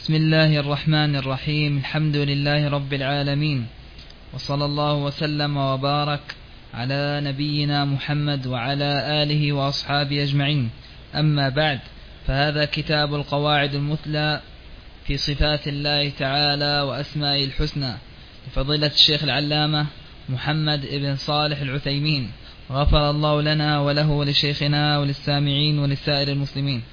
بسم الله الرحمن الرحيم. الحمد لله رب العالمين، وصلى الله وسلم وبارك على نبينا محمد وعلى آله وأصحابه أجمعين. أما بعد، فهذا كتاب القواعد المثلى في صفات الله تعالى وأسمائه الحسنى لفضيلة الشيخ العلامة محمد بن صالح العثيمين، غفر الله لنا وله ولشيخنا وللسامعين ولسائر المسلمين.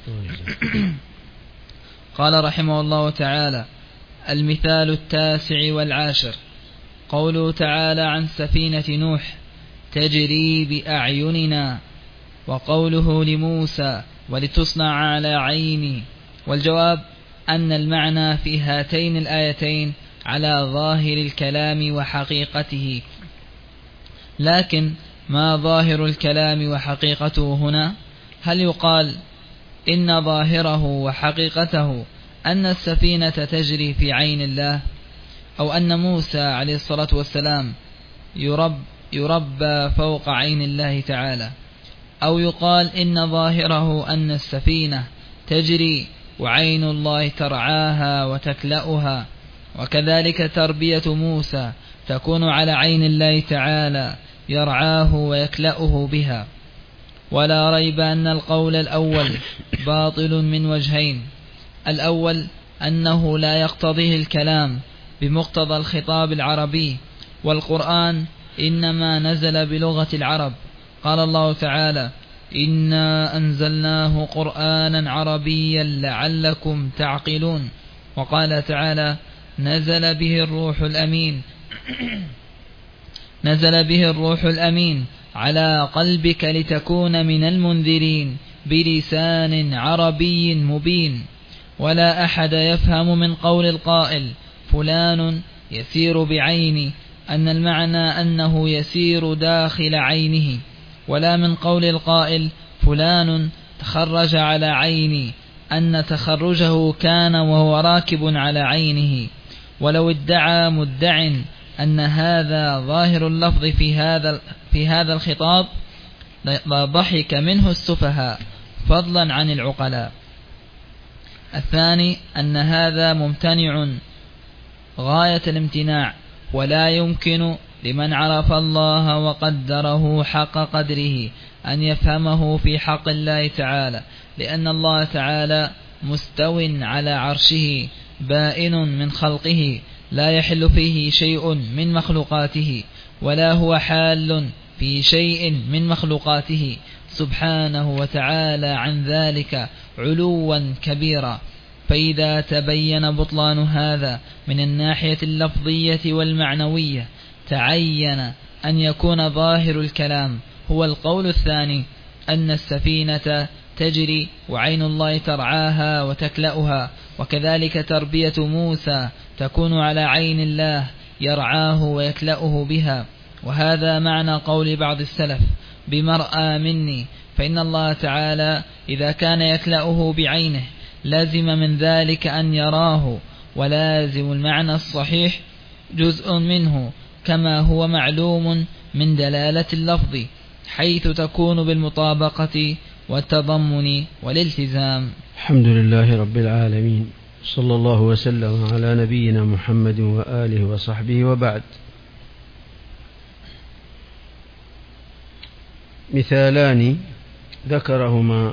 قال رحمه الله تعالى: المثال 19 قوله تعالى عن سفينة نوح تجري بأعيننا، وقوله لموسى ولتصنع على عيني. والجواب أن المعنى في هاتين الآيتين على ظاهر الكلام وحقيقته، لكن ما ظاهر الكلام وحقيقته هنا؟ هل يقال إن ظاهره وحقيقته أن السفينة تجري في عين الله، أو أن موسى عليه الصلاة والسلام يربى فوق عين الله تعالى، أو يقال إن ظاهره أن السفينة تجري وعين الله ترعاها وتكلأها، وكذلك تربية موسى تكون على عين الله تعالى يرعاه ويكلأه بها. ولا ريب أن القول الأول باطل من وجهين: الأول أنه لا يقتضيه الكلام بمقتضى الخطاب العربي، والقرآن إنما نزل بلغة العرب. قال الله تعالى: إنا أنزلناه قرآنا عربيا لعلكم تعقلون. وقال تعالى: نزل به الروح الأمين على قلبك لتكون من المنذرين بلسان عربي مبين. ولا أحد يفهم من قول القائل فلان يسير بعيني أن المعنى أنه يسير داخل عينه، ولا من قول القائل فلان تخرج على عيني أن تخرجه كان وهو راكب على عينه. ولو ادعى مدع أن هذا ظاهر اللفظ في هذا الخطاب ضحك منه السفهاء فضلا عن العقلاء. الثاني أن هذا ممتنع غاية الامتناع، ولا يمكن لمن عرف الله وقدره حق قدره أن يفهمه في حق الله تعالى، لأن الله تعالى مستو على عرشه بائن من خلقه، لا يحل فيه شيء من مخلوقاته، ولا هو حال في شيء من مخلوقاته سبحانه وتعالى عن ذلك علوا كبيرا. فإذا تبين بطلان هذا من الناحية اللفظية والمعنوية، تعين أن يكون ظاهر الكلام هو القول الثاني، أن السفينة تجري وعين الله ترعاها وتكلأها، وكذلك تربية موسى تكون على عين الله يرعاه ويكلأه بها. وهذا معنى قول بعض السلف بمرأى مني، فإن الله تعالى إذا كان يكلأه بعينه لازم من ذلك أن يراه، ولازم المعنى الصحيح جزء منه، كما هو معلوم من دلالة اللفظ، حيث تكون بالمطابقة والتضمن والالتزام. الحمد لله رب العالمين، صلى الله وسلم على نبينا محمد وآله وصحبه، وبعد. مثالان ذكرهما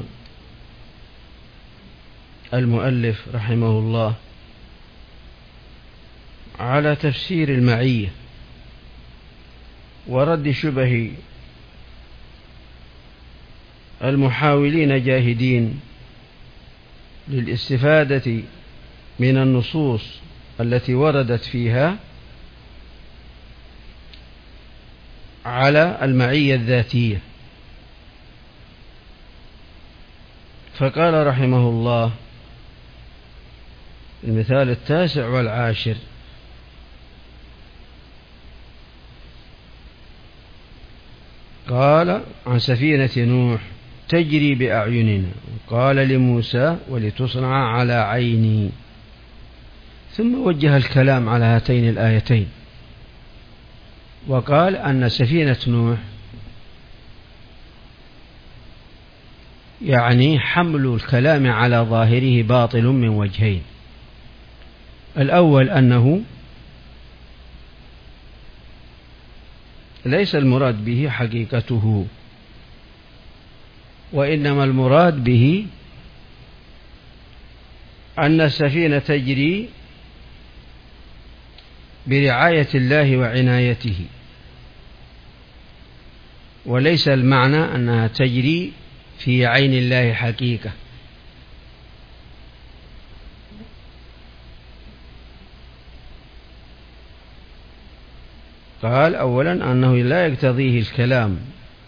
المؤلف رحمه الله على تفسير المعية ورد شبه المحاولين جاهدين للاستفادة من النصوص التي وردت فيها على المعية الذاتية. فقال رحمه الله: المثال 19 قال عن سفينة نوح تجري بأعيننا، قال لموسى ولتصنع على عيني، ثم وجه الكلام على هاتين الآيتين، وقال أن سفينة نوح يعني حمل الكلام على ظاهره باطل من وجهين: الأول أنه ليس المراد به حقيقته، وإنما المراد به أن السفينة تجري برعاية الله وعنايته، وليس المعنى أنها تجري في عين الله حقيقة. قال أولا أنه لا يقتضيه الكلام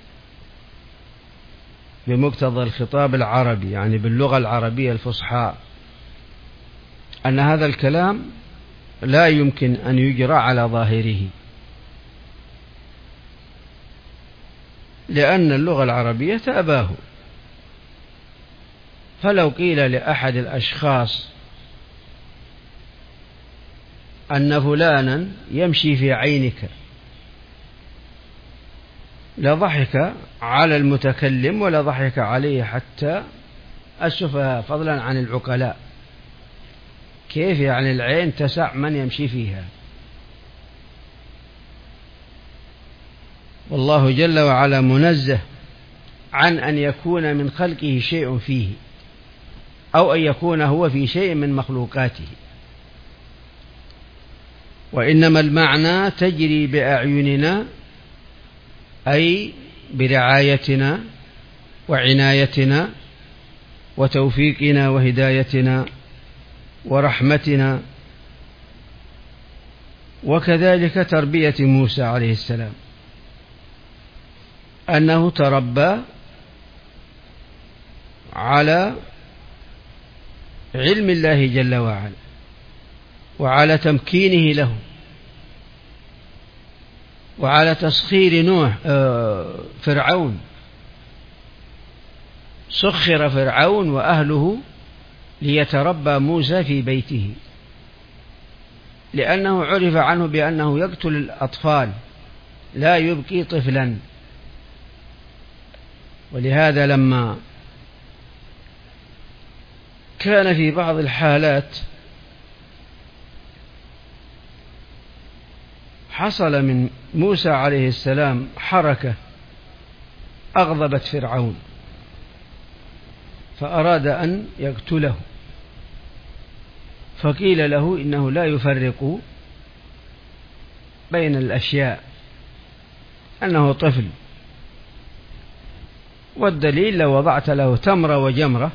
بمقتضى الخطاب العربي، يعني باللغة العربية الفصحى، أن هذا الكلام لا يمكن أن يجرى على ظاهره، لأن اللغة العربية تأباه. فلو قيل لأحد الأشخاص أن فلانا يمشي في عينك لضحك على المتكلم ولا ضحك عليه حتى السفهاء، فضلا عن العقلاء. كيف يعني العين تسع من يمشي فيها؟ والله جل وعلا منزه عن أن يكون من خلقه شيء فيه، أو أن يكون هو في شيء من مخلوقاته، وإنما المعنى تجري بأعيننا، أي برعايتنا وعنايتنا وتوفيقنا وهدايتنا ورحمتنا، وكذلك تربية موسى عليه السلام، أنه تربى على علم الله جل وعلا وعلى تمكينه له وعلى تسخير فرعون. سخر فرعون وأهله ليتربى موسى في بيته، لأنه عرف عنه بأنه يقتل الأطفال لا يبقي طفلا. ولهذا لما كان في بعض الحالات حصل من موسى عليه السلام حركة أغضبت فرعون، فأراد أن يقتله، فقيل له إنه لا يفرق بين الأشياء، أنه طفل. والدليل لو وضعت له تمرة وجمرة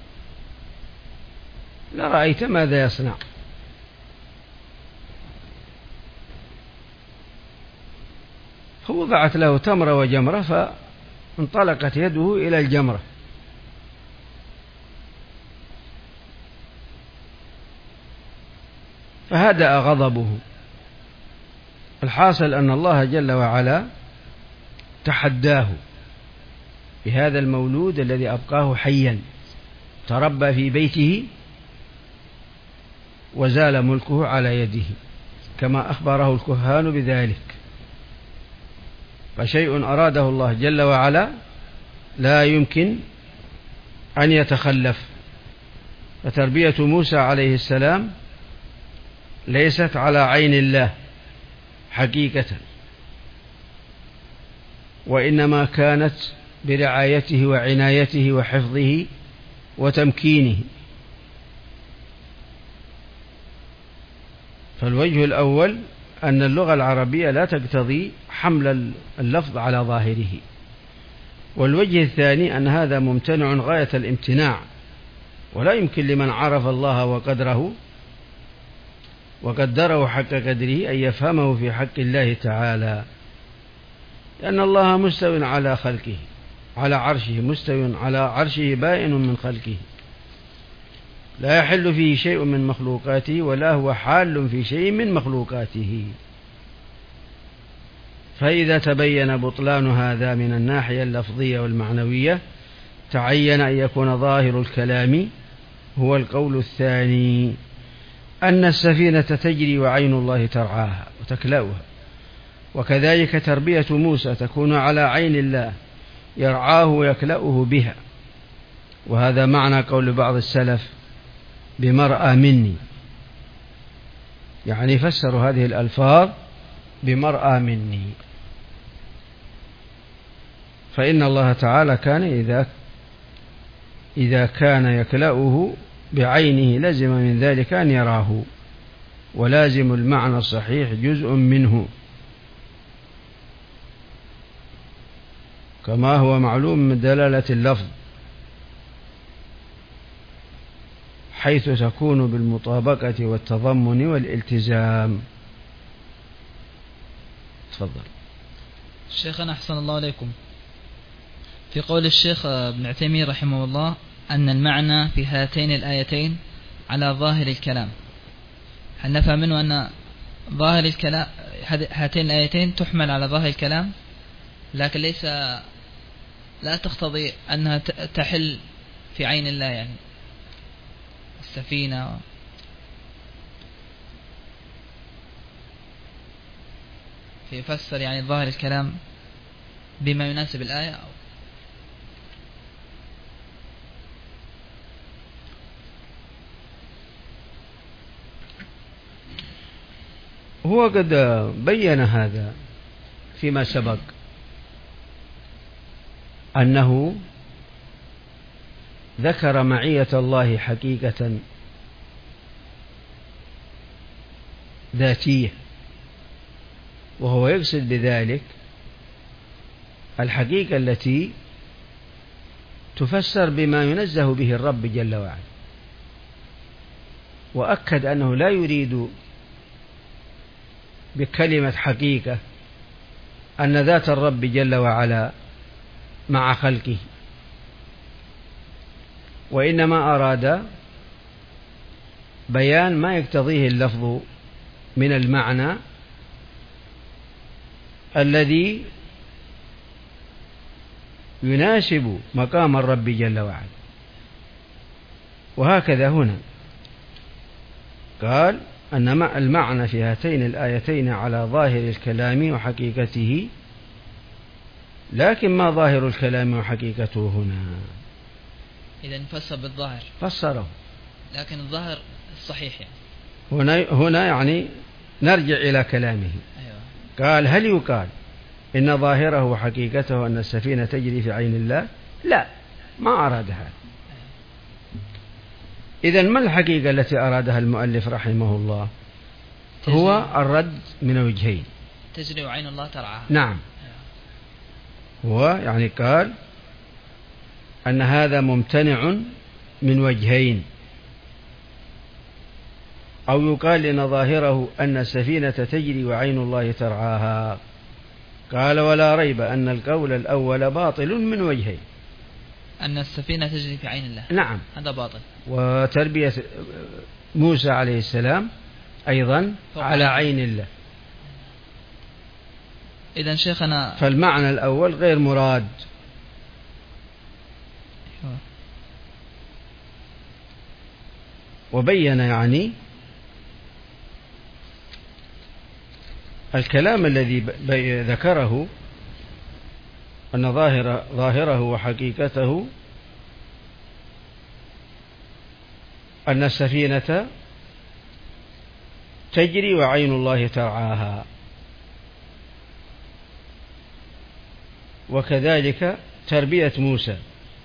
لرأيت ماذا يصنع. فوضعت له تمرة وجمرة فانطلقت يده إلى الجمرة، فهدأ غضبه. الحاصل أن الله جل وعلا تحداه بهذا المولود الذي أبقاه حيا، تربى في بيته وزال ملكه على يده، كما أخبره الكهان بذلك. فشيء أراده الله جل وعلا لا يمكن أن يتخلف. فتربية موسى عليه السلام ليست على عين الله حقيقة، وإنما كانت برعايته وعنايته وحفظه وتمكينه. فالوجه الأول أن اللغة العربية لا تقتضي حمل اللفظ على ظاهره، والوجه الثاني أن هذا ممتنع غاية الامتناع، ولا يمكن لمن عرف الله وقدره وقدره حق قدره أن يفهمه في حق الله تعالى، لأن الله مستو على خلقه على عرشه، مستو على عرشه بائن من خلقه، لا يحل فيه شيء من مخلوقاته ولا هو حال في شيء من مخلوقاته. فإذا تبين بطلان هذا من الناحية اللفظية والمعنوية تعين أن يكون ظاهر الكلام هو القول الثاني، أن السفينة تجري وعين الله ترعاها وتكلأها، وكذلك تربية موسى تكون على عين الله يرعاه ويكلأه بها. وهذا معنى قول بعض السلف بمرأى مني، يعني فسروا هذه الألفاظ بمرأى مني. فإن الله تعالى كان إذا كان يكلأه بعينه لزم من ذلك أن يراه، ولازم المعنى الصحيح جزء منه، كما هو معلوم من دلالة اللفظ، حيث تكون بالمطابقة والتضمن والالتزام. تفضل. شيخنا أحسن الله عليكم، في قول الشيخ ابن عثيمين رحمه الله أن المعنى في هاتين الآيتين على ظاهر الكلام، هل نفهم منه أن ظاهر الكلام هاتين الآيتين تحمل على ظاهر الكلام، لكن لا تقتضي أنها تحل في عين الله، يعني السفينة فيفسر يعني ظاهر الكلام بما يناسب الآية هو قد بين هذا فيما سبق، أنه ذكر معية الله حقيقة ذاتية، وهو يقصد بذلك الحقيقة التي تفسر بما ينزه به الرب جل وعلا، وأكد أنه لا يريد بكلمة حقيقة أن ذات الرب جل وعلا مع خلقه، وإنما أراد بيان ما يقتضيه اللفظ من المعنى الذي يناسب مقام الرب جل وعلا. وهكذا هنا قال أن المعنى في هاتين الآيتين على ظاهر الكلام وحقيقته، لكن ما ظاهر الكلام وحقيقته هنا؟ إذا فسر بالظاهر، فسره، لكن الظاهر الصحيح يعني هنا يعني نرجع إلى كلامه. أيوة. قال هل يقال إن ظاهره وحقيقته أن السفينة تجري في عين الله؟ لا، ما أراد هذا. إذن ما الحقيقة التي أرادها المؤلف رحمه الله؟ هو الرد من وجهين. تجري وعين الله ترعاها. نعم. هو يعني قال أن هذا ممتنع من وجهين، أو يقال إن ظاهره أن السفينة تجري وعين الله ترعاها. قال ولا ريب أن القول الأول باطل من وجهين، أن السفينة تجري في عين الله. نعم، هذا باطل. وتربية موسى عليه السلام أيضا على عين الله. إذن شيخنا فالمعنى الأول غير مراد. وبين يعني الكلام الذي ذكره أن ظاهره وحقيقته أن السفينة تجري وعين الله ترعاها، وكذلك تربية موسى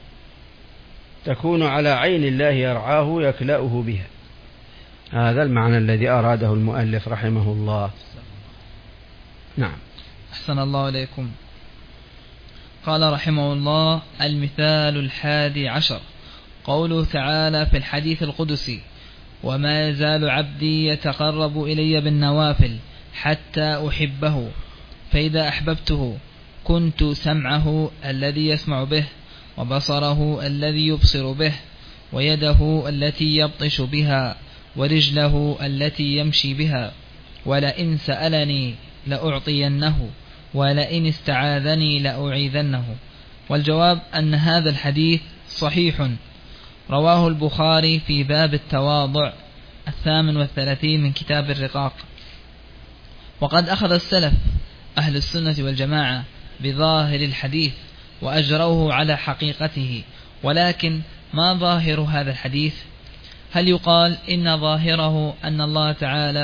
تكون على عين الله يرعاه يكلأه بها. هذا المعنى الذي أراده المؤلف رحمه الله. نعم. أحسن الله عليكم. قال رحمه الله: المثال 11 قوله تعالى في الحديث القدسي: وما يزال عبدي يتقرب إلي بالنوافل حتى أحبه، فإذا أحببته كنت سمعه الذي يسمع به، وبصره الذي يبصر به، ويده التي يبطش بها، ورجله التي يمشي بها، ولئن سألني لأعطينه، ولئن استعاذني لأعيذنه. والجواب أن هذا الحديث صحيح، رواه البخاري في باب التواضع 38 من كتاب الرقاق. وقد أخذ السلف أهل السنة والجماعة بظاهر الحديث وأجروه على حقيقته، ولكن ما ظاهر هذا الحديث؟ هل يقال إن ظاهره أن الله تعالى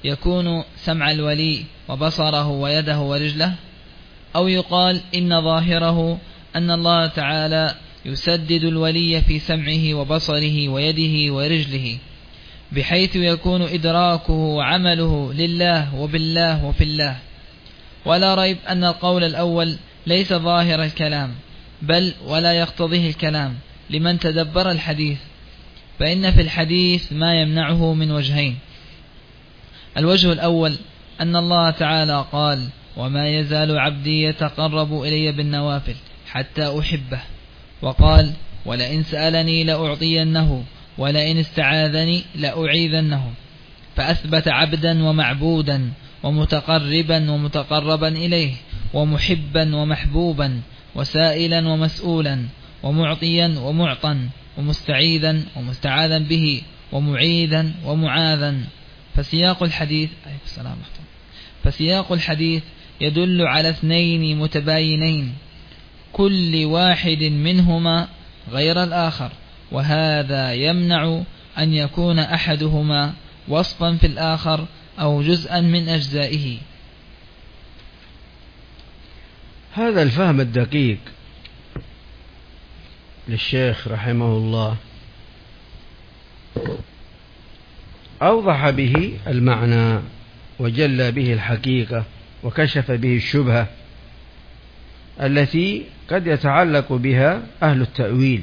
يكون سمع الولي وبصره ويده ورجله، أو يقال إن ظاهره أن الله تعالى يسدد الولي في سمعه وبصره ويده ورجله، بحيث يكون إدراكه وعمله لله وبالله وفي الله. ولا ريب أن القول الأول ليس ظاهر الكلام، بل ولا يقتضيه الكلام لمن تدبر الحديث، فإن في الحديث ما يمنعه من وجهين. الوجه الأول أن الله تعالى قال: وما يزال عبدي يتقرب إلي بالنوافل حتى أحبه، وقال: ولئن سألني لأعطينه ولئن استعاذني لأعيذنه، فأثبت عبدا ومعبودا ومتقربا ومتقربا إليه ومحبا ومحبوبا وسائلا ومسؤولا ومعطيا ومعطا ومستعيذا ومستعاذا به ومعيذا ومعاذا. فسياق الحديث يدل على اثنين متباينين، كل واحد منهما غير الآخر، وهذا يمنع أن يكون أحدهما وصفا في الآخر أو جزءا من أجزائه. هذا الفهم الدقيق للشيخ رحمه الله أوضح به المعنى وجلى به الحقيقة وكشف به الشبهة التي قد يتعلق بها أهل التأويل،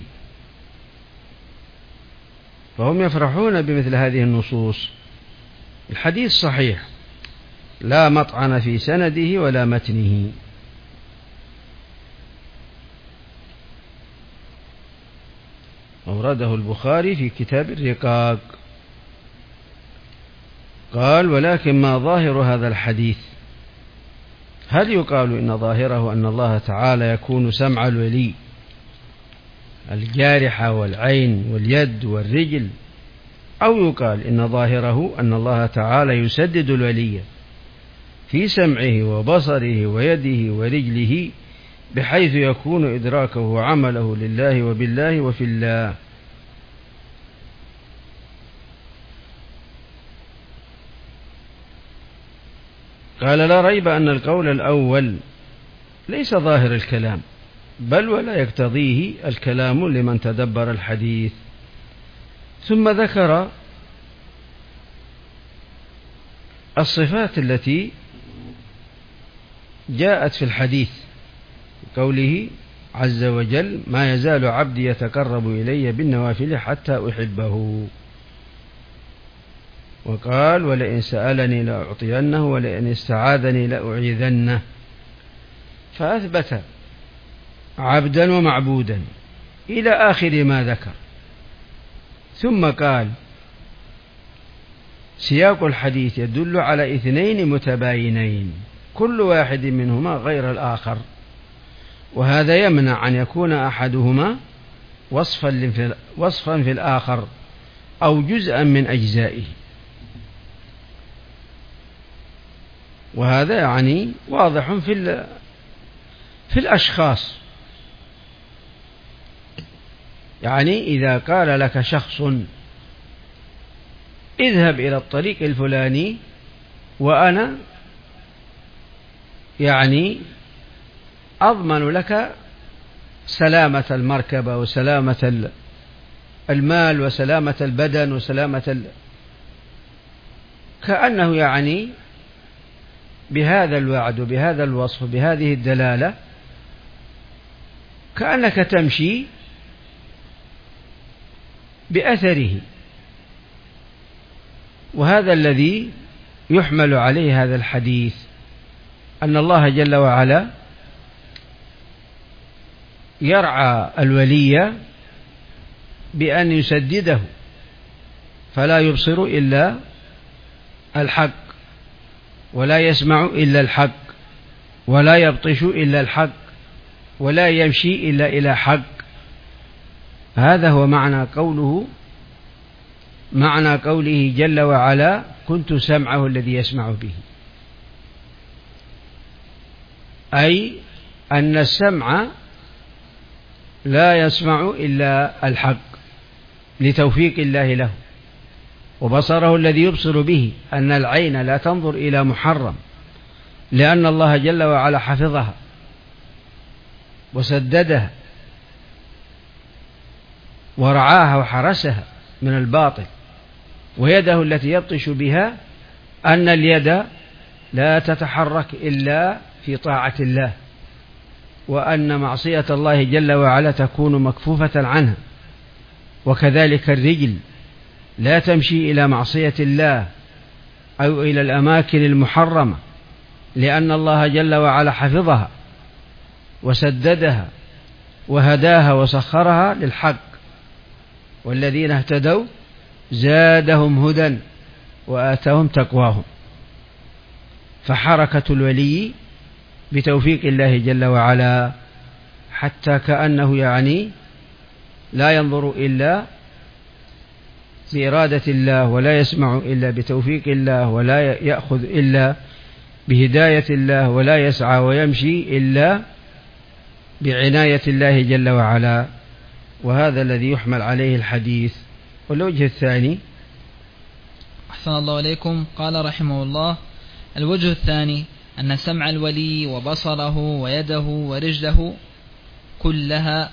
فهم يفرحون بمثل هذه النصوص. الحديث صحيح لا مطعن في سنده ولا متنه، أورده البخاري في كتاب الرقاق. قال: ولكن ما ظاهر هذا الحديث؟ هل يقال إن ظاهره أن الله تعالى يكون سمع الولي الجارحة والعين واليد والرجل، أو يقال إن ظاهره أن الله تعالى يسدد الولي في سمعه وبصره ويده ورجله، بحيث يكون إدراكه وعمله لله وبالله وفي الله؟ قال: لا ريب أن القول الأول ليس ظاهر الكلام، بل ولا يقتضيه الكلام لمن تدبر الحديث. ثم ذكر الصفات التي جاءت في الحديث، قوله عز وجل: ما يزال عبدي يتقرب إلي بالنوافل حتى أحبه. وقال: ولئن سألني لأعطينه ولئن استعاذني لأعيذنه، فأثبت عبدا ومعبودا إلى آخر ما ذكر. ثم قال: سياق الحديث يدل على اثنين متباينين، كل واحد منهما غير الآخر، وهذا يمنع أن يكون أحدهما وصفا في الآخر أو جزءا من أجزائه. وهذا يعني واضح في الأشخاص. يعني إذا قال لك شخص: اذهب إلى الطريق الفلاني، وأنا يعني أضمن لك سلامة المركبة وسلامة المال وسلامة البدن وسلامة كأنه يعني بهذا الوعد وبهذا الوصف بهذه الدلالة كأنك تمشي بأثره. وهذا الذي يحمل عليه هذا الحديث، أن الله جل وعلا يرعى الولي بأن يسدده، فلا يبصر إلا الحق، ولا يسمع إلا الحق، ولا يبطش إلا الحق، ولا يمشي إلا إلى حق. هذا هو معنى قوله جل وعلا: كنت سمعه الذي يسمع به، أي أن السمع لا يسمع إلا الحق لتوفيق الله له، وبصره الذي يبصر به، أن العين لا تنظر إلى محرم، لأن الله جل وعلا حفظها وسددها ورعاها وحرسها من الباطل. ويده التي يبطش بها، أن اليد لا تتحرك إلا في طاعة الله، وأن معصية الله جل وعلا تكون مكفوفة عنها. وكذلك الرجل لا تمشي إلى معصية الله أو إلى الأماكن المحرمة، لأن الله جل وعلا حفظها وسددها وهداها وسخرها للحق. والذين اهتدوا زادهم هدى وآتاهم تقواهم. فحركة الولي بتوفيق الله جل وعلا، حتى كأنه لا ينظر إلا بإرادة الله، ولا يسمع إلا بتوفيق الله، ولا يأخذ إلا بهداية الله، ولا يسعى ويمشي إلا بعناية الله جل وعلا. وهذا الذي يحمل عليه الحديث. والوجه الثاني، أحسن الله إليكم، قال رحمه الله: الوجه الثاني أن سمع الولي وبصره ويده ورجله كلها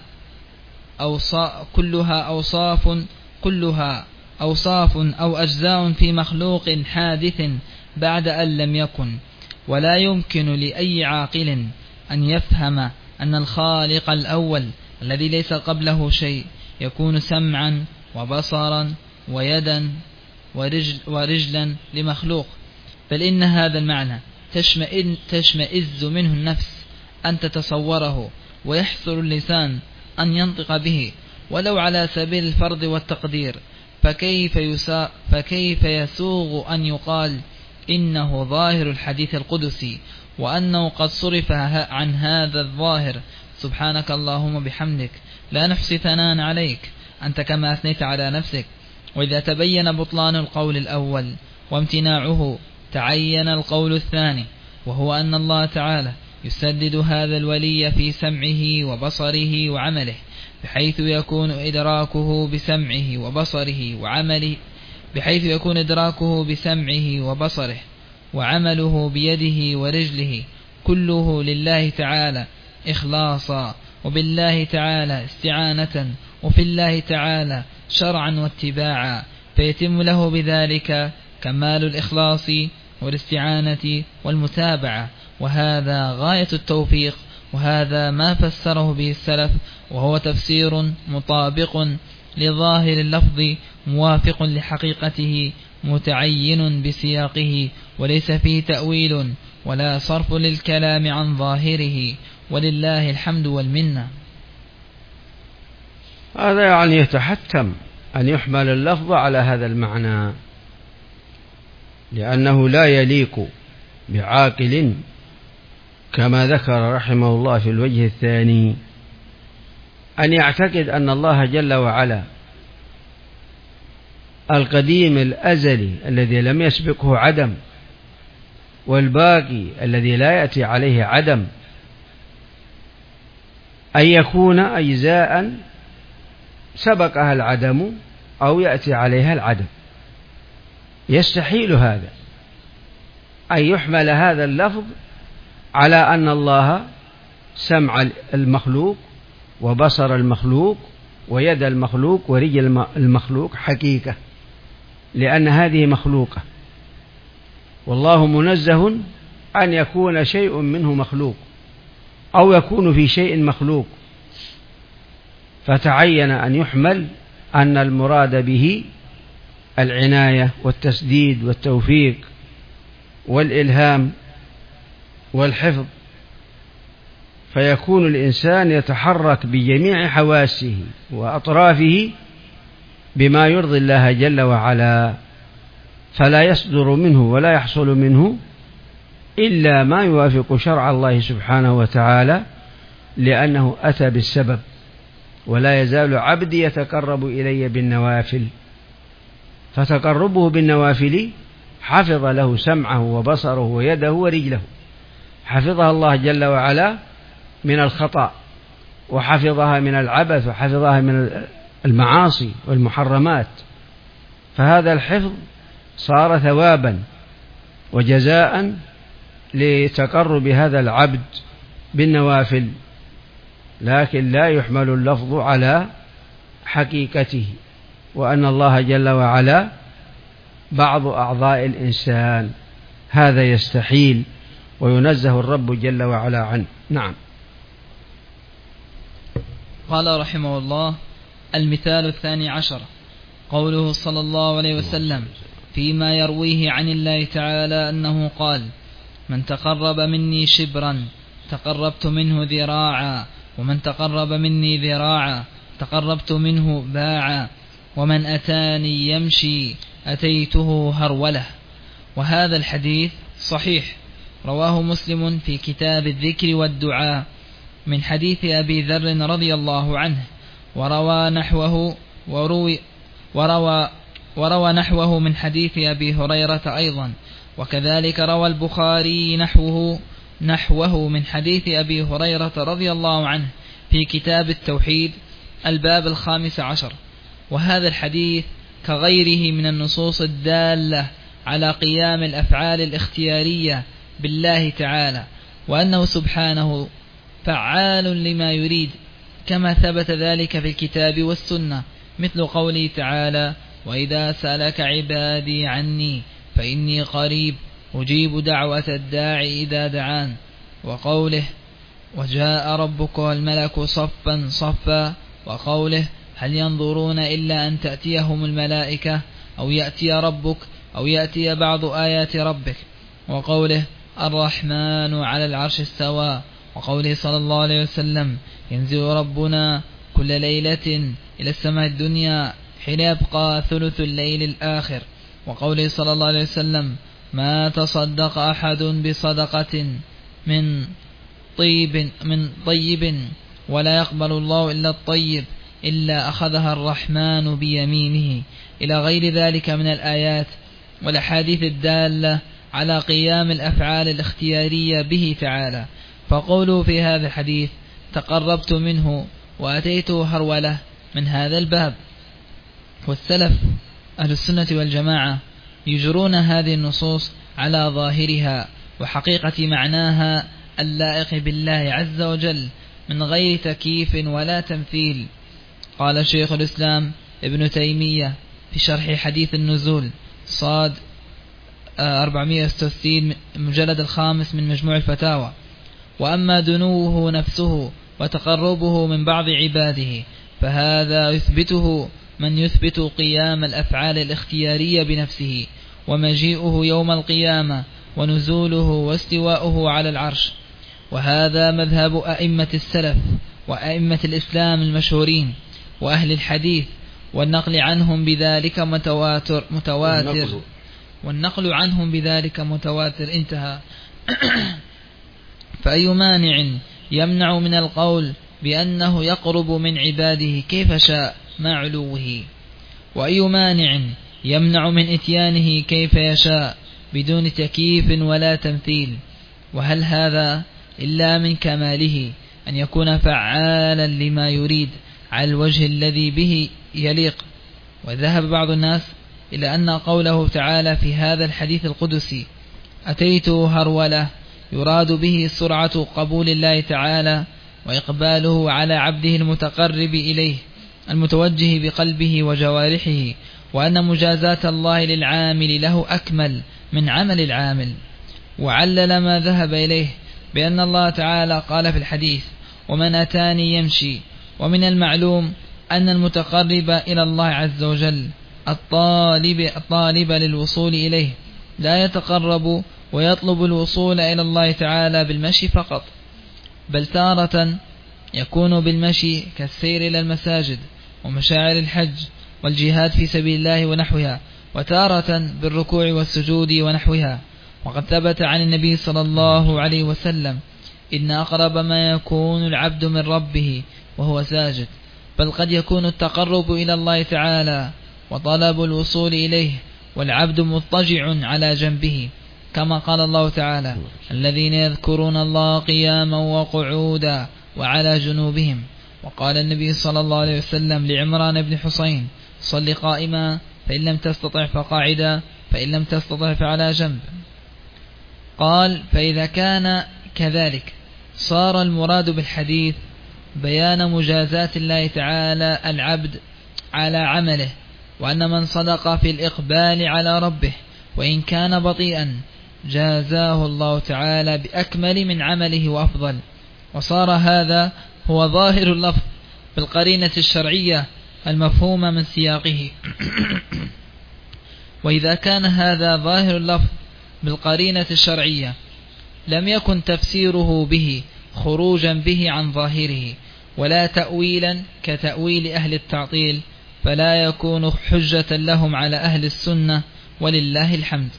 أوصاف أو أجزاء في مخلوق حادث بعد أن لم يكن. ولا يمكن لأي عاقل أن يفهم أن الخالق الأول الذي ليس قبله شيء يكون سمعا وبصرا ويدا ورجلا لمخلوق، بل إن هذا المعنى تشمئز منه النفس أن تتصوره، ويحسر اللسان أن ينطق به ولو على سبيل الفرض والتقدير. فكيف يسوغ أن يقال إنه ظاهر الحديث القدسي، وأنه قد صرف عن هذا الظاهر. سبحانك اللهم بحمدك لا نحصي ثناء عليك، أنت كما أثنيت على نفسك. وإذا تبين بطلان القول الأول وامتناعه، تعين القول الثاني، وهو أن الله تعالى يسدد هذا الولي في سمعه وبصره وعمله، بحيث يكون إدراكه بسمعه وبصره وعمله بيده ورجله كله لله تعالى إخلاصا، وبالله تعالى استعانة، وفي الله تعالى شرعا واتباعا، فيتم له بذلك كمال الإخلاص والاستعانة والمتابعة. وهذا غاية التوفيق، وهذا ما فسره به السلف، وهو تفسير مطابق لظاهر اللفظ موافق لحقيقته متعين بسياقه، وليس فيه تأويل ولا صرف للكلام عن ظاهره، ولله الحمد والمنة. هذا يتحتم أن يحمل اللفظ على هذا المعنى، لأنه لا يليق بعاقل كما ذكر رحمه الله في الوجه الثاني أن يعتقد أن الله جل وعلا القديم الأزلي الذي لم يسبقه عدم، والباقي الذي لا يأتي عليه عدم، أن يكون أجزاء سبقها العدم أو يأتي عليها العدم. يستحيل هذا، أن يحمل هذا اللفظ على أن الله سمع المخلوق وبصر المخلوق ويد المخلوق ورجل المخلوق حقيقة، لأن هذه مخلوقة، والله منزه أن يكون شيء منه مخلوق أو يكون في شيء مخلوق. فتعين أن يحمل أن المراد به العناية والتسديد والتوفيق والإلهام والحفظ، فيكون الإنسان يتحرك بجميع حواسه وأطرافه بما يرضي الله جل وعلا، فلا يصدر منه ولا يحصل منه إلا ما يوافق شرع الله سبحانه وتعالى، لأنه أتى بالسبب. ولا يزال عبدي يتقرب إلي بالنوافل، فتقربه بالنوافل حفظ له سمعه وبصره ويده ورجله، حفظها الله جل وعلا من الخطأ، وحفظها من العبث، وحفظها من المعاصي والمحرمات. فهذا الحفظ صار ثوابا وجزاء لتقرب هذا العبد بالنوافل، لكن لا يحمل اللفظ على حقيقته، وأن الله جل وعلا بعض أعضاء الإنسان، هذا يستحيل وينزه الرب جل وعلا عنه. نعم. قال رحمه الله: المثال 12 قوله صلى الله عليه وسلم فيما يرويه عن الله تعالى أنه قال: من تقرب مني شبرا تقربت منه ذراعا، ومن تقرب مني ذراعا تقربت منه باعا، ومن أتاني يمشي أتيته هرولة. وهذا الحديث صحيح، رواه مسلم في كتاب الذكر والدعاء من حديث أبي ذر رضي الله عنه، وروى نحوه من حديث أبي هريرة أيضا، وكذلك روى البخاري نحوه من حديث أبي هريرة رضي الله عنه في كتاب التوحيد الباب 15. وهذا الحديث كغيره من النصوص الدالة على قيام الأفعال الاختيارية بالله تعالى، وأنه سبحانه فعال لما يريد، كما ثبت ذلك في الكتاب والسنة، مثل قوله تعالى: وإذا سألك عبادي عني فإني قريب أجيب دعوة الداعي إذا دعان، وقوله: وجاء ربك والملك صفا صفا، وقوله: هل ينظرون إلا أن تأتيهم الملائكة أو يأتي ربك أو يأتي بعض آيات ربك، وقوله: الرحمن على العرش استوى، وقوله صلى الله عليه وسلم: ينزل ربنا كل ليلة إلى السماء الدنيا حين يبقى ثلث الليل الآخر، وقوله صلى الله عليه وسلم: ما تصدق أحد بصدقة من طيب ولا يقبل الله إلا الطيب إلا أخذها الرحمن بيمينه، إلى غير ذلك من الآيات والأحاديث الدالة على قيام الأفعال الاختيارية به تعالى. فقوله في هذا الحديث: تقربت منه وأتيته هرولة، من هذا الباب. والسلف أهل السنة والجماعة يجرون هذه النصوص على ظاهرها وحقيقة معناها اللائق بالله عز وجل من غير تكييف ولا تمثيل. قال شيخ الإسلام ابن تيمية في شرح حديث النزول صاد 466 المجلد 5 من مجموع الفتاوى: وأما دنوه نفسه وتقربه من بعض عباده فهذا يثبته من يثبت قيام الأفعال الاختيارية بنفسه، ومجيئه يوم القيامة، ونزوله واستواؤه على العرش. وهذا مذهب أئمة السلف وأئمة الإسلام المشهورين وأهل الحديث، والنقل عنهم بذلك متواتر والنقل عنهم بذلك متواتر. انتهى. فأي مانع يمنع من القول بأنه يقرب من عباده كيف شاء مع علوه؟ وأي مانع يمنع من إتيانه كيف يشاء بدون تكييف ولا تمثيل؟ وهل هذا إلا من كماله أن يكون فعالا لما يريد على الوجه الذي به يليق؟ وذهب بعض الناس إلى أن قوله تعالى في هذا الحديث القدسي: أتيته هرولة، يراد به سرعة قبول الله تعالى وإقباله على عبده المتقرب إليه المتوجه بقلبه وجوارحه، وأن مجازات الله للعامل له أكمل من عمل العامل. وعلل ما ذهب إليه بأن الله تعالى قال في الحديث: ومن أتاني يمشي. ومن المعلوم أن المتقرب إلى الله عز وجل الطالب للوصول إليه لا يتقرب ويطلب الوصول إلى الله تعالى بالمشي فقط، بل تارة يكون بالمشي كالسير إلى المساجد ومشاعر الحج والجهاد في سبيل الله ونحوها، وتارة بالركوع والسجود ونحوها. وقد ثبت عن النبي صلى الله عليه وسلم: إن أقرب ما يكون العبد من ربه وهو ساجد. بل قد يكون التقرب إلى الله تعالى وطلب الوصول إليه والعبد مضطجع على جنبه، كما قال الله تعالى: الذين يذكرون الله قياما وقعودا وعلى جنوبهم. وقال النبي صلى الله عليه وسلم لعمران بن حسين: صل قائما فإن لم تستطع فقاعدا، فإن لم تستطع فعلى جنب. قال: فإذا كان كذلك صار المراد بالحديث بيان مجازات الله تعالى العبد على عمله، وأن من صدق في الإقبال على ربه وإن كان بطيئا جازاه الله تعالى بأكمل من عمله وأفضل. وصار هذا هو ظاهر اللفظ بالقرينة الشرعية المفهومة من سياقه. وإذا كان هذا ظاهر اللفظ بالقرينة الشرعية لم يكن تفسيره به خروجا به عن ظاهره ولا تأويلا كتأويل أهل التعطيل، فلا يكون حجة لهم على أهل السنة، ولله الحمد.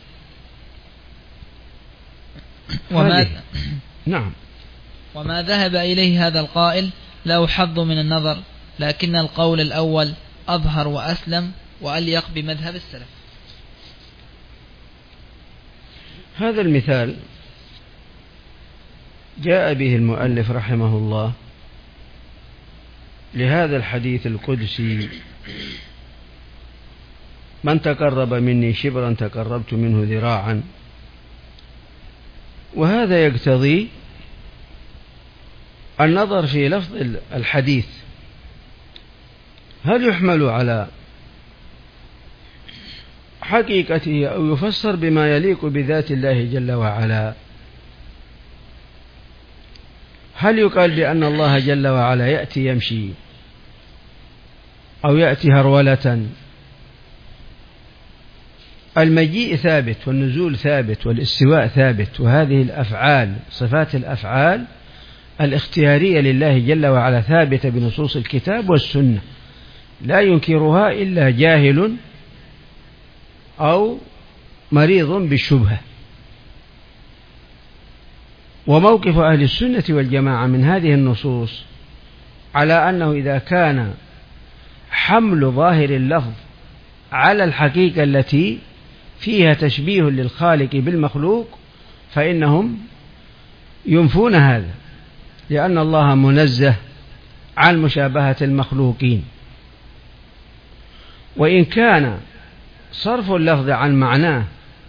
وما ذهب إليه هذا القائل له حظ من النظر، لكن القول الأول أظهر وأسلم وأليق بمذهب السلف. هذا المثال جاء به المؤلف رحمه الله لهذا الحديث القدسي: من تقرب مني شبرا تقربت منه ذراعا. وهذا يقتضي النظر في لفظ الحديث، هل يحمل على حقيقته أو يفسر بما يليق بذات الله جل وعلا؟ هل يقال بأن الله جل وعلا يأتي يمشي أو يأتي هرولة؟ المجيء ثابت، والنزول ثابت، والاستواء ثابت، وهذه الأفعال صفات الأفعال الاختيارية لله جل وعلا ثابتة بنصوص الكتاب والسنة، لا ينكرها إلا جاهل أو مريض بالشبهة. وموقف أهل السنة والجماعة من هذه النصوص على أنه إذا كان حمل ظاهر اللفظ على الحقيقة التي فيها تشبيه للخالق بالمخلوق فإنهم ينفون هذا، لأن الله منزه عن مشابهة المخلوقين. وإن كان صرف اللفظ عن معناه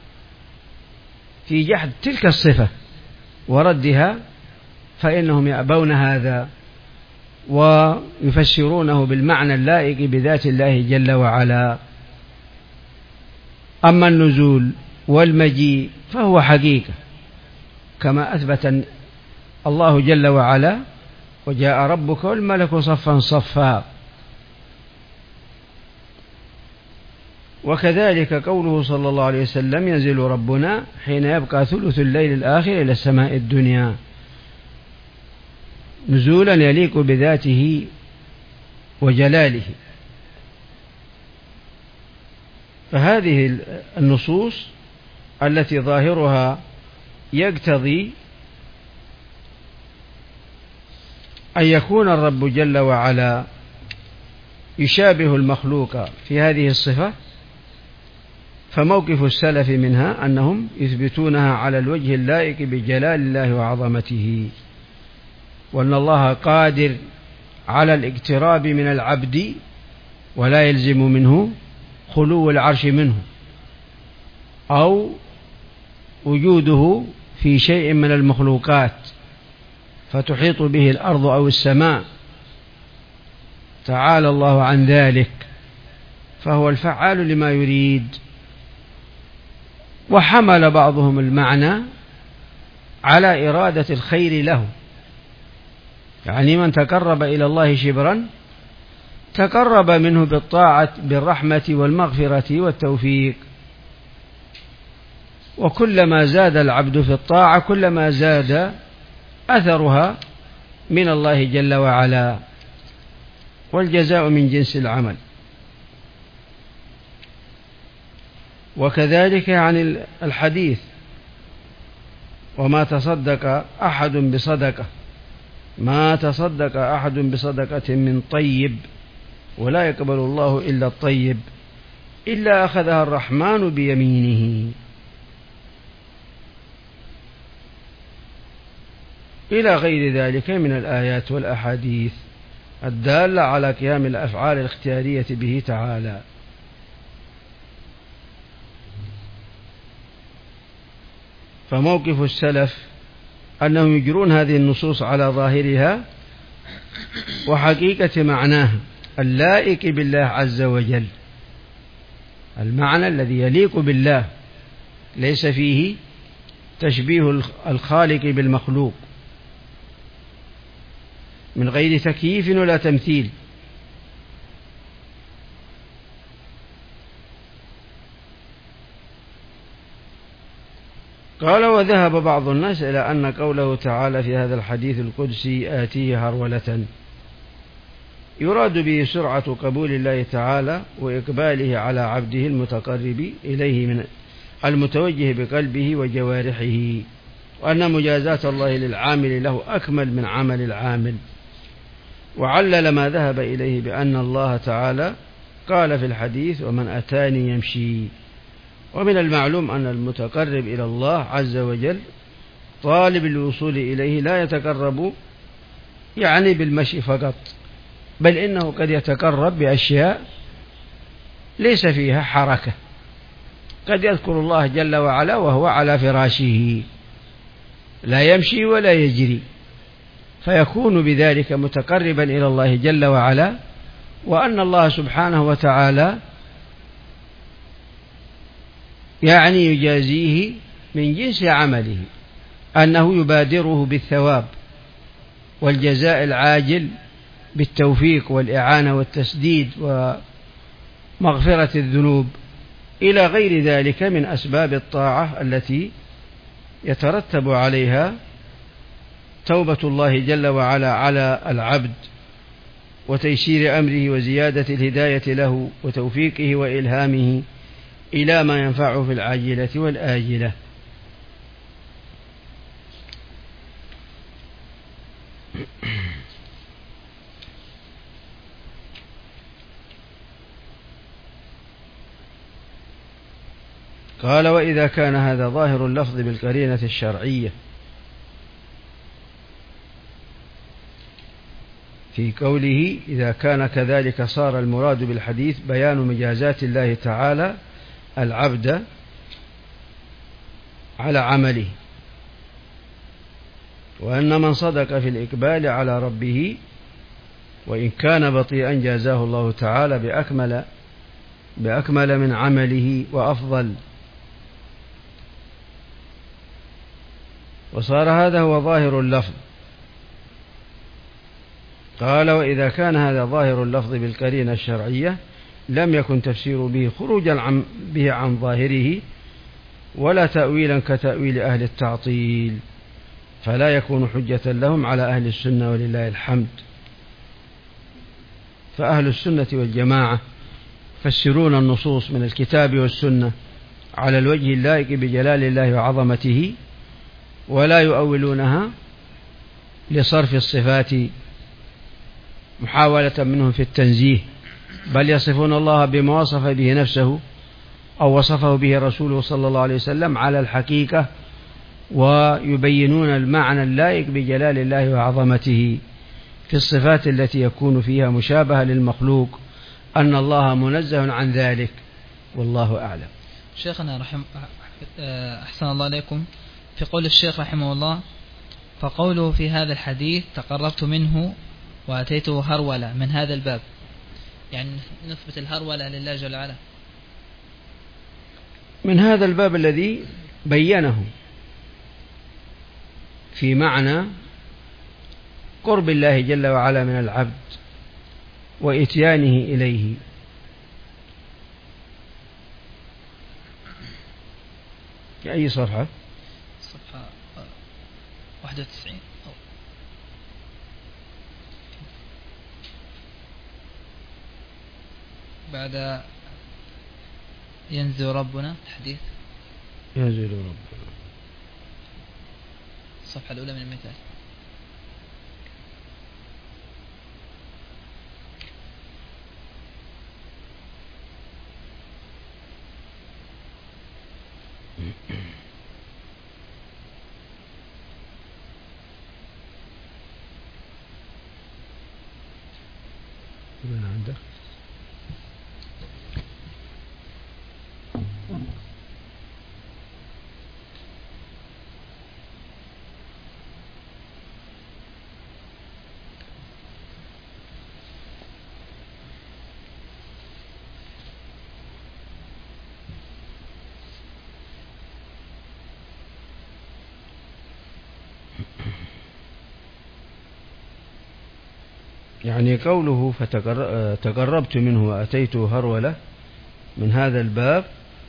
في جحد تلك الصفة وردها فإنهم يأبون هذا ويفسرونه بالمعنى اللائق بذات الله جل وعلا. أما النزول والمجيء فهو حقيقة كما أثبت الله جل وعلا: وجاء ربك والملك صفا صفا. وكذلك قوله صلى الله عليه وسلم: ينزل ربنا حين يبقى ثلث الليل الآخر إلى السماء الدنيا، نزولا يليق بذاته وجلاله. فهذه النصوص التي ظاهرها يقتضي أن يكون الرب جل وعلا يشابه المخلوق في هذه الصفة، فموقف السلف منها أنهم يثبتونها على الوجه اللائق بجلال الله وعظمته، وأن الله قادر على الاقتراب من العبد ولا يلزم منه خلو العرش منه أو وجوده في شيء من المخلوقات فتحيط به الأرض أو السماء، تعالى الله عن ذلك، فهو الفعال لما يريد. وحمل بعضهم المعنى على إرادة الخير له، يعني من تقرب إلى الله شبرا تقرب منه بالطاعة بالرحمة والمغفرة والتوفيق، وكلما زاد العبد في الطاعة كلما زاد أثرها من الله جل وعلا، والجزاء من جنس العمل. وكذلك عن الحديث: وما تصدق أحد بصدقة، ما تصدق أحد بصدقة من طيب ولا يقبل الله إلا الطيب إلا أخذها الرحمن بيمينه، إلى غير ذلك من الآيات والأحاديث الدالة على قيام الأفعال الاختيارية به تعالى. فموقف السلف أنهم يجرون هذه النصوص على ظاهرها وحقيقة معناها اللائق بالله عز وجل، المعنى الذي يليق بالله ليس فيه تشبيه الخالق بالمخلوق من غير تكييف ولا تمثيل. قال وذهب بعض الناس إلى أن قوله تعالى في هذا الحديث القدسي آتيه هرولة يراد به سرعة قبول الله تعالى وإقباله على عبده المتقرب إليه من المتوجه بقلبه وجوارحه، وأن مجازات الله للعامل له أكمل من عمل العامل. وعلل ما ذهب إليه بأن الله تعالى قال في الحديث ومن أتاني يمشي. ومن المعلوم أن المتقرب إلى الله عز وجل طالب الوصول إليه لا يتقرب يعني بالمشي فقط، بل إنه قد يتقرب بأشياء ليس فيها حركة، قد يذكر الله جل وعلا وهو على فراشه لا يمشي ولا يجري، فيكون بذلك متقربا إلى الله جل وعلا. وأن الله سبحانه وتعالى يعني يجازيه من جنس عمله، أنه يبادره بالثواب والجزاء العاجل بالتوفيق والإعانة والتسديد ومغفرة الذنوب إلى غير ذلك من أسباب الطاعة التي يترتب عليها توبة الله جل وعلا على العبد وتيسير أمره وزيادة الهداية له وتوفيقه وإلهامه إلى ما ينفعه في العاجلة والآجلة. قال وإذا كان هذا ظاهر اللفظ بالقرينة الشرعية في قوله إذا كان كذلك صار المراد بالحديث بيان مجازات الله تعالى العبد على عمله، وأن من صدق في الإقبال على ربه وإن كان بطيئا جازاه الله تعالى بأكمل من عمله وأفضل. وصار هذا هو ظاهر اللفظ. قال وإذا كان هذا ظاهر اللفظ بالقرينة الشرعية لم يكن تفسير به خروجا به عن ظاهره ولا تأويلا كتأويل أهل التعطيل، فلا يكون حجة لهم على أهل السنة ولله الحمد. فأهل السنة والجماعة يفسرون النصوص من الكتاب والسنة على الوجه اللائق بجلال الله وعظمته، ولا يؤولونها لصرف الصفات محاولة منهم في التنزيه، بل يصفون الله بما وصف به نفسه أو وصفه به رسوله صلى الله عليه وسلم على الحقيقة، ويبينون المعنى اللائق بجلال الله وعظمته في الصفات التي يكون فيها مشابهة للمخلوق، أن الله منزه عن ذلك، والله أعلم. شيخنا أحسن الله عليكم، في قول الشيخ رحمه الله فقوله في هذا الحديث تقربت منه وأتيته هرولة من هذا الباب، يعني نثبت الهرولة لله جل وعلا من هذا الباب الذي بينه في معنى قرب الله جل وعلا من العبد وإتيانه إليه. في أي صفحة؟ صفحة 91 بعد ينزل ربنا الحديث ينزل ربنا الصفحة الأولى من المثال. من عندك؟ يعني قوله فتقربت منه وأتيته هرولة من هذا الباب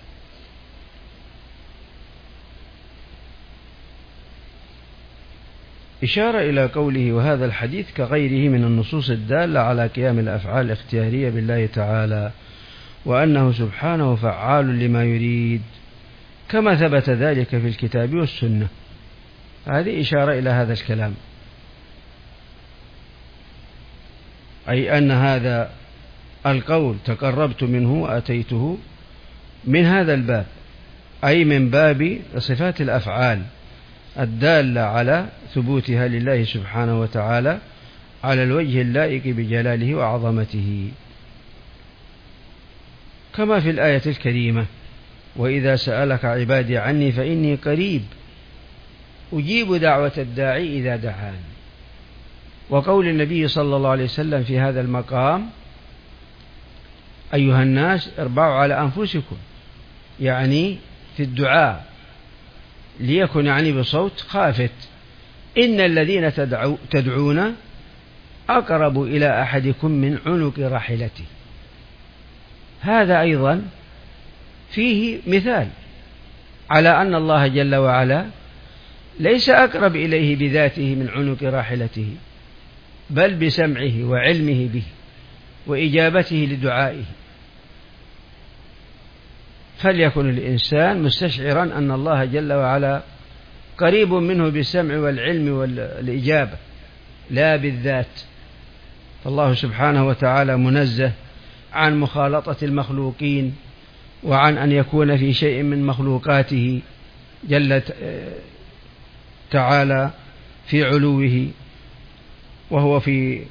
إشارة إلى قوله وهذا الحديث كغيره من النصوص الدالة على قيام الأفعال الاختيارية بالله تعالى وأنه سبحانه فعال لما يريد كما ثبت ذلك في الكتاب والسنة. هذه إشارة إلى هذا الكلام، أي أن هذا القول تقربت منه وأتيته من هذا الباب، أي من باب صفات الأفعال الدالة على ثبوتها لله سبحانه وتعالى على الوجه اللائق بجلاله وعظمته، كما في الآية الكريمة وإذا سألك عبادي عني فإني قريب أجيب دعوة الداعي إذا دعان. وقول النبي صلى الله عليه وسلم في هذا المقام أيها الناس اربعوا على أنفسكم، يعني في الدعاء ليكن يعني بصوت خافت، إن الذين تدعون أقرب إلى أحدكم من عنق راحلته. هذا أيضا فيه مثال على أن الله جل وعلا ليس أقرب إليه بذاته من عنق راحلته، بل بسمعه وعلمه به وإجابته لدعائه. فليكن الإنسان مستشعرا أن الله جل وعلا قريب منه بالسمع والعلم والإجابة لا بالذات. فالله سبحانه وتعالى منزه عن مخالطة المخلوقين وعن أن يكون في شيء من مخلوقاته جل تعالى في علوه، وهو في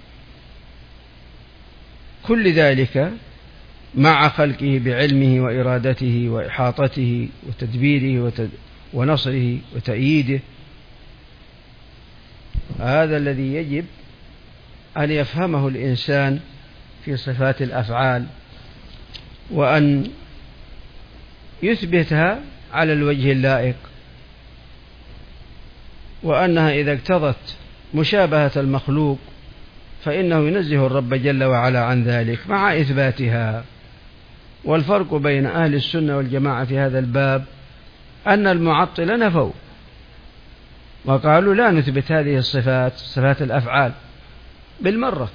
كل ذلك مع خلقه بعلمه وإرادته وإحاطته وتدبيره ونصره وتأييده. هذا الذي يجب أن يفهمه الإنسان في صفات الأفعال، وأن يثبتها على الوجه اللائق، وأنها إذا اقتضت مشابهة المخلوق فإنه ينزه الرب جل وعلا عن ذلك مع إثباتها. والفرق بين أهل السنة والجماعة في هذا الباب أن المعطلة نفوا وقالوا لا نثبت هذه الصفات، صفات الأفعال بالمرة،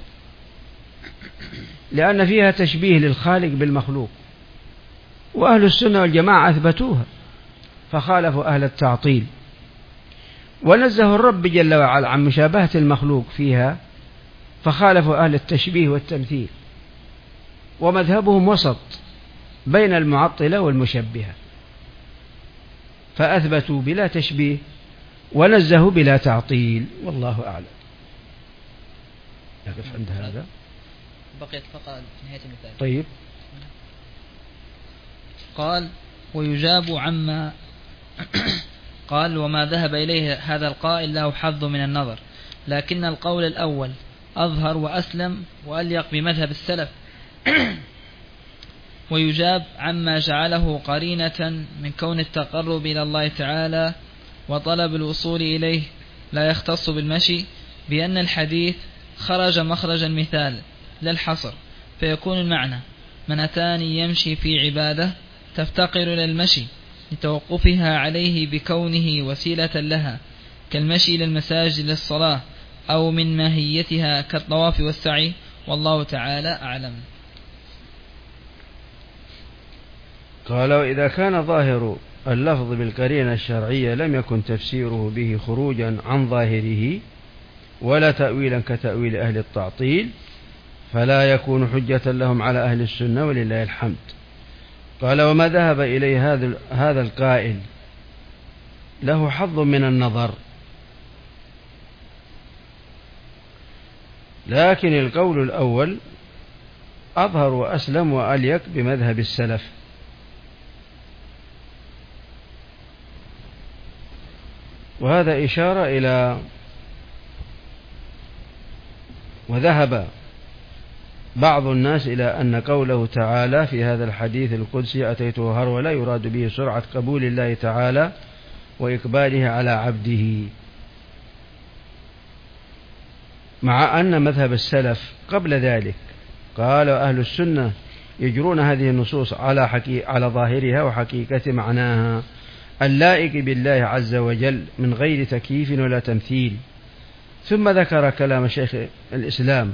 لأن فيها تشبيه للخالق بالمخلوق. وأهل السنة والجماعة أثبتوها فخالفوا أهل التعطيل، ونزهوا الرب جل وعلا عن مشابهة المخلوق فيها فخالفوا أهل التشبيه والتمثيل. ومذهبهم وسط بين المعطلة والمشبهة، فأثبتوا بلا تشبيه ونزهوا بلا تعطيل، والله أعلم. يقف عند هذا، بقيت فقط نهاية المثال. طيب. قال ويجاب عما قال وما ذهب إليه هذا القائل له حظ من النظر، لكن القول الأول أظهر وأسلم وأليق بمذهب السلف. ويجاب عما جعله قرينة من كون التقرب إلى الله تعالى وطلب الوصول إليه لا يختص بالمشي، بأن الحديث خرج مخرج المثال لا الحصر، فيكون المعنى من أتاني يمشي في عبادة تفتقر إلى المشي لتوقفها عليه بكونه وسيلة لها، كالمشي إلى المساجد للصلاة، أو من ماهيتها كالطواف والسعي، والله تعالى أعلم. قال وإذا كان ظاهر اللفظ بالقرينة الشرعية لم يكن تفسيره به خروجا عن ظاهره ولا تأويلا كتأويل أهل التعطيل، فلا يكون حجة لهم على أهل السنة ولله الحمد. قال وما ذهب إليه هذا القائل له حظ من النظر، لكن القول الأول أظهر وأسلم وأليق بمذهب السلف. وهذا إشارة إلى وذهب بعض الناس إلى أن قوله تعالى في هذا الحديث القدسي أتيته هرولة يراد به سرعة قبول الله تعالى وإقباله على عبده، مع أن مذهب السلف قبل ذلك قال أهل السنة يجرون هذه النصوص على ظاهرها وحقيقة معناها اللائق بالله عز وجل من غير تكييف ولا تمثيل. ثم ذكر كلام شيخ الإسلام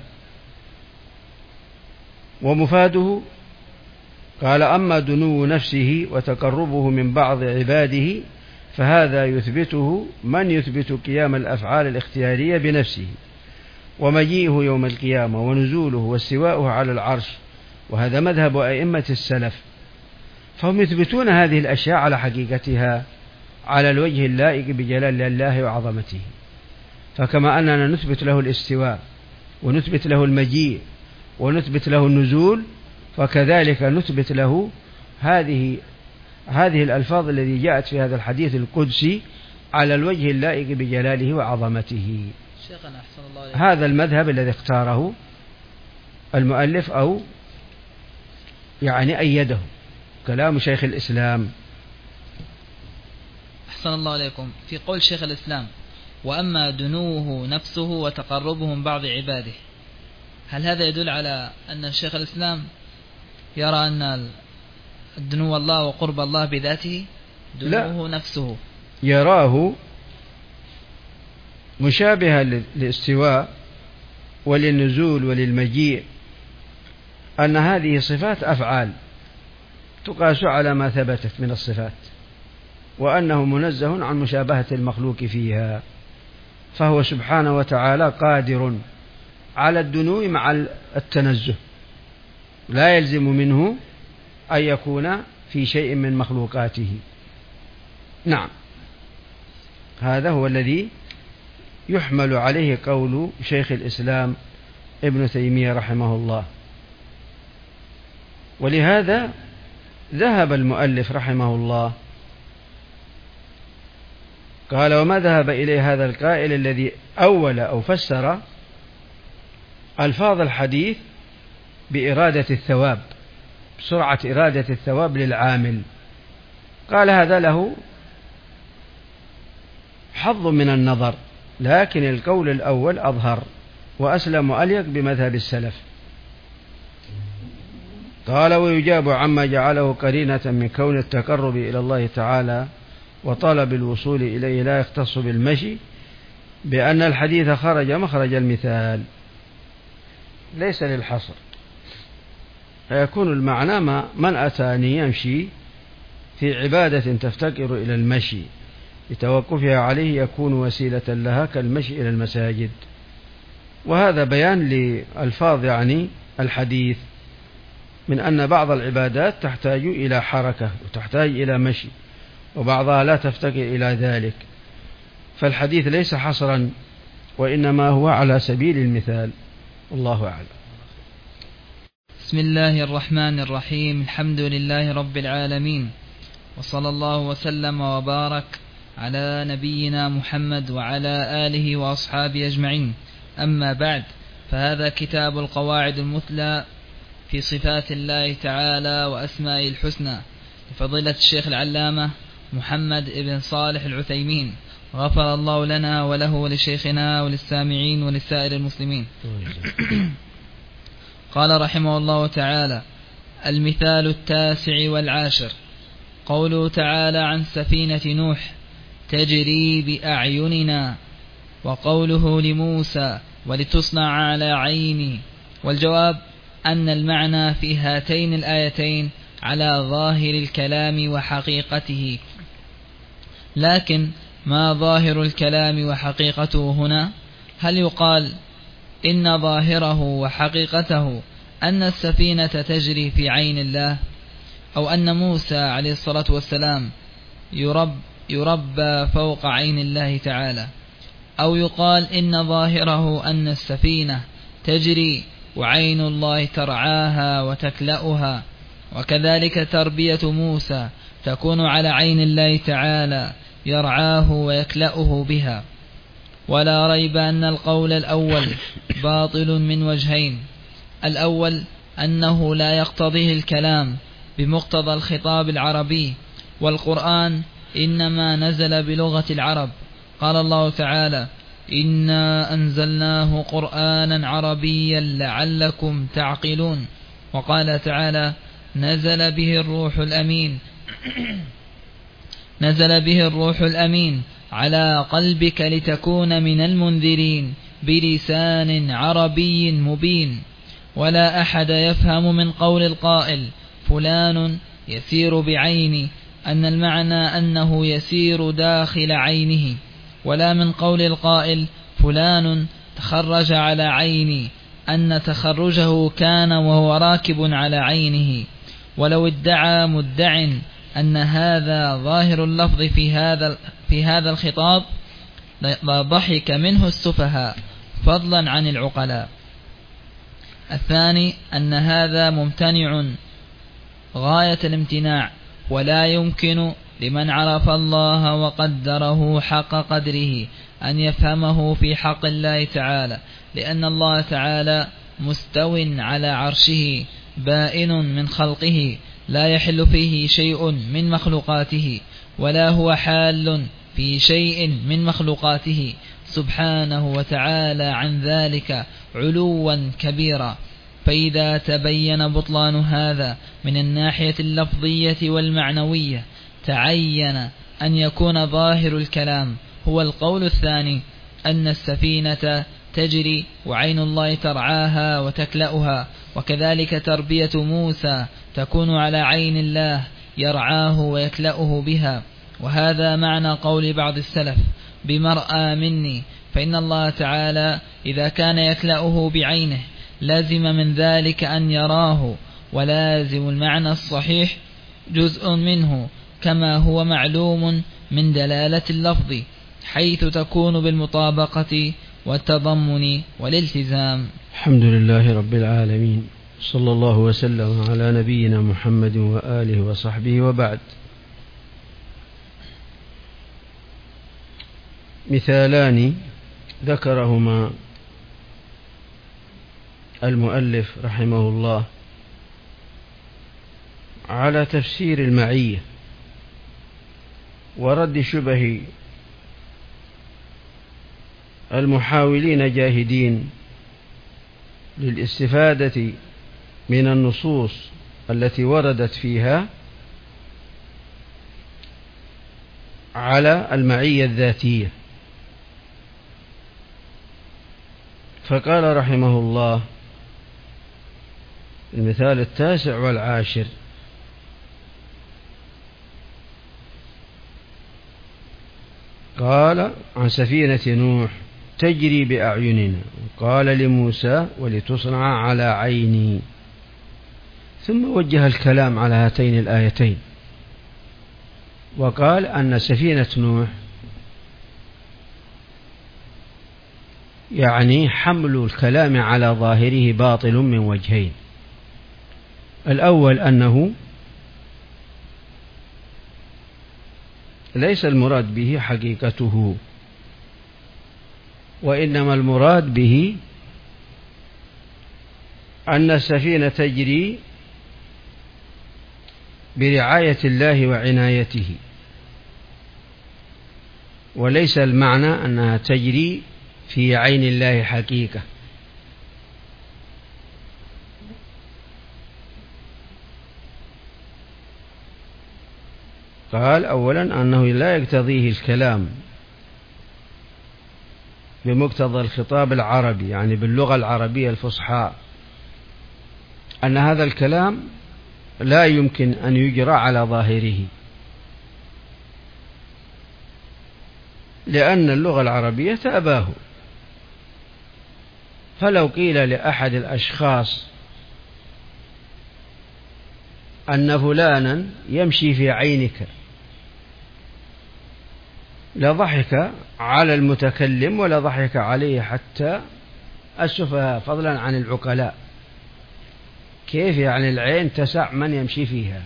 ومفاده، قال: أما دنو نفسه وتقربه من بعض عباده فهذا يثبته من يثبت قيام الأفعال الاختيارية بنفسه، ومجيئه يوم القيامة، ونزوله، واستواؤه على العرش، وهذا مذهب أئمة السلف، فهم يثبتون هذه الأشياء على حقيقتها على الوجه اللائق بجلال الله وعظمته. فكما أننا نثبت له الاستواء ونثبت له المجيء ونثبت له النزول، فكذلك نثبت له هذه الألفاظ التي جاءت في هذا الحديث القدسي على الوجه اللائق بجلاله وعظمته. هذا المذهب الذي اختاره المؤلف، أو يعني أيده كلام شيخ الإسلام. أحسن الله عليكم. في قول شيخ الإسلام: وأما دنوه نفسه وتقربه من بعض عباده، هل هذا يدل على أن شيخ الإسلام يرى أن دنو الله وقرب الله بذاته؟ دنوه نفسه يراه مشابها للاستواء وللنزول وللمجيء، أن هذه صفات أفعال تقاس على ما ثبتت من الصفات، وأنه منزه عن مشابهة المخلوق فيها، فهو سبحانه وتعالى قادر على الدنو مع التنزه، لا يلزم منه أن يكون في شيء من مخلوقاته. نعم، هذا هو الذي يحمل عليه قول شيخ الإسلام ابن تيمية رحمه الله. ولهذا ذهب المؤلف رحمه الله قال: وما ذهب إليه هذا القائل الذي أول أو فسر ألفاظ الحديث بإرادة الثواب، بسرعة إرادة الثواب للعامل، قال: هذا له حظ من النظر، لكن القول الأول أظهر وأسلم وأليق بمذهب السلف. قال: ويجاب عما جعله قرينة من كون التقرب إلى الله تعالى وطلب الوصول إليه لا يختص بالمشي، بأن الحديث خرج مخرج المثال ليس للحصر، فيكون المعنى من أتاني يمشي في عبادة تفتقر إلى المشي لتوقفها عليه يكون وسيلة لها كالمشي إلى المساجد. وهذا بيان لألفاظ يعني الحديث من أن بعض العبادات تحتاج إلى حركة وتحتاج إلى مشي، وبعضها لا تفتقر إلى ذلك، فالحديث ليس حصرا وإنما هو على سبيل المثال. الله أعلم. بسم الله الرحمن الرحيم. الحمد لله رب العالمين، وصلى الله وسلم وبارك على نبينا محمد وعلى آله وأصحابه أجمعين. أما بعد، فهذا كتاب القواعد المثلى في صفات الله تعالى وأسمائه الحسنى لفضيلة الشيخ العلامة محمد ابن صالح العثيمين، غفر الله لنا وله ولشيخنا وللسامعين ولسائر المسلمين. قال رحمه الله تعالى: المثال 19 قوله تعالى عن سفينة نوح تجري بأعيننا، وقوله لموسى ولتصنع على عيني. والجواب أن المعنى في هاتين الآيتين على ظاهر الكلام وحقيقته، لكن ما ظاهر الكلام وحقيقته هنا؟ هل يقال إن ظاهره وحقيقته أن السفينة تجري في عين الله، أو أن موسى عليه الصلاة والسلام يربى فوق عين الله تعالى، أو يقال إن ظاهره أن السفينة تجري وعين الله ترعاها وتكلأها، وكذلك تربية موسى تكون على عين الله تعالى يرعاه ويكلأه بها. ولا ريب أن القول الأول باطل من وجهين: الأول أنه لا يقتضيه الكلام بمقتضى الخطاب العربي، والقرآن إنما نزل بلغة العرب. قال الله تعالى: إنا أنزلناه قرآنا عربيا لعلكم تعقلون. وقال تعالى نزل به الروح الأمين على قلبك لتكون من المنذرين بلسان عربي مبين. ولا أحد يفهم من قول القائل فلان يسير بعيني أن المعنى أنه يسير داخل عينه، ولا من قول القائل فلان تخرج على عيني أن تخرجه كان وهو راكب على عينه. ولو ادعى مدع أن هذا ظاهر اللفظ في هذا الخطاب لضحك منه السفهاء فضلا عن العقلاء. الثاني أن هذا ممتنع غاية الامتناع، ولا يمكن لمن عرف الله وقدره حق قدره أن يفهمه في حق الله تعالى، لأن الله تعالى مستو على عرشه بائن من خلقه لا يحل فيه شيء من مخلوقاته، ولا هو حال في شيء من مخلوقاته سبحانه وتعالى عن ذلك علوا كبيرا. فإذا تبين بطلان هذا من الناحية اللفظية والمعنوية تعين أن يكون ظاهر الكلام هو القول الثاني، أن السفينة تجري وعين الله ترعاها وتكلأها، وكذلك تربية موسى تكون على عين الله يرعاه ويكلأه بها. وهذا معنى قول بعض السلف بمرأى مني، فإن الله تعالى إذا كان يكلأه بعينه لازم من ذلك أن يراه، ولازم المعنى الصحيح جزء منه كما هو معلوم من دلالة اللفظ، حيث تكون بالمطابقة والتضمن والالتزام. الحمد لله رب العالمين، صلى الله وسلم على نبينا محمد وآله وصحبه، وبعد. مثالان ذكرهما المؤلف رحمه الله على تفسير المعية ورد شبه المحاولين جاهدين للاستفادة من النصوص التي وردت فيها على المعية الذاتية. فقال رحمه الله المثال 9 والعاشر: قال عن سفينة نوح تجري بأعيننا، قال لموسى ولتصنع على عيني، ثم وجه الكلام على هاتين الآيتين وقال أن سفينة نوح يعني حمل الكلام على ظاهره باطل من وجهين: الأول أنه ليس المراد به حقيقته، وإنما المراد به أن السفينة تجري برعاية الله وعنايته، وليس المعنى أنها تجري في عين الله حقيقة. قال أولا أنه لا يقتضيه الكلام بمقتضى الخطاب العربي، يعني باللغة العربية الفصحى، أن هذا الكلام لا يمكن أن يجرى على ظاهره، لأن اللغة العربية تأباه. فلو قيل لأحد الأشخاص أن فلانا يمشي في عينك لضحك على المتكلم ولا ضحك عليه حتى السفهاء فضلا عن العقلاء. كيف يعني العين تسع من يمشي فيها؟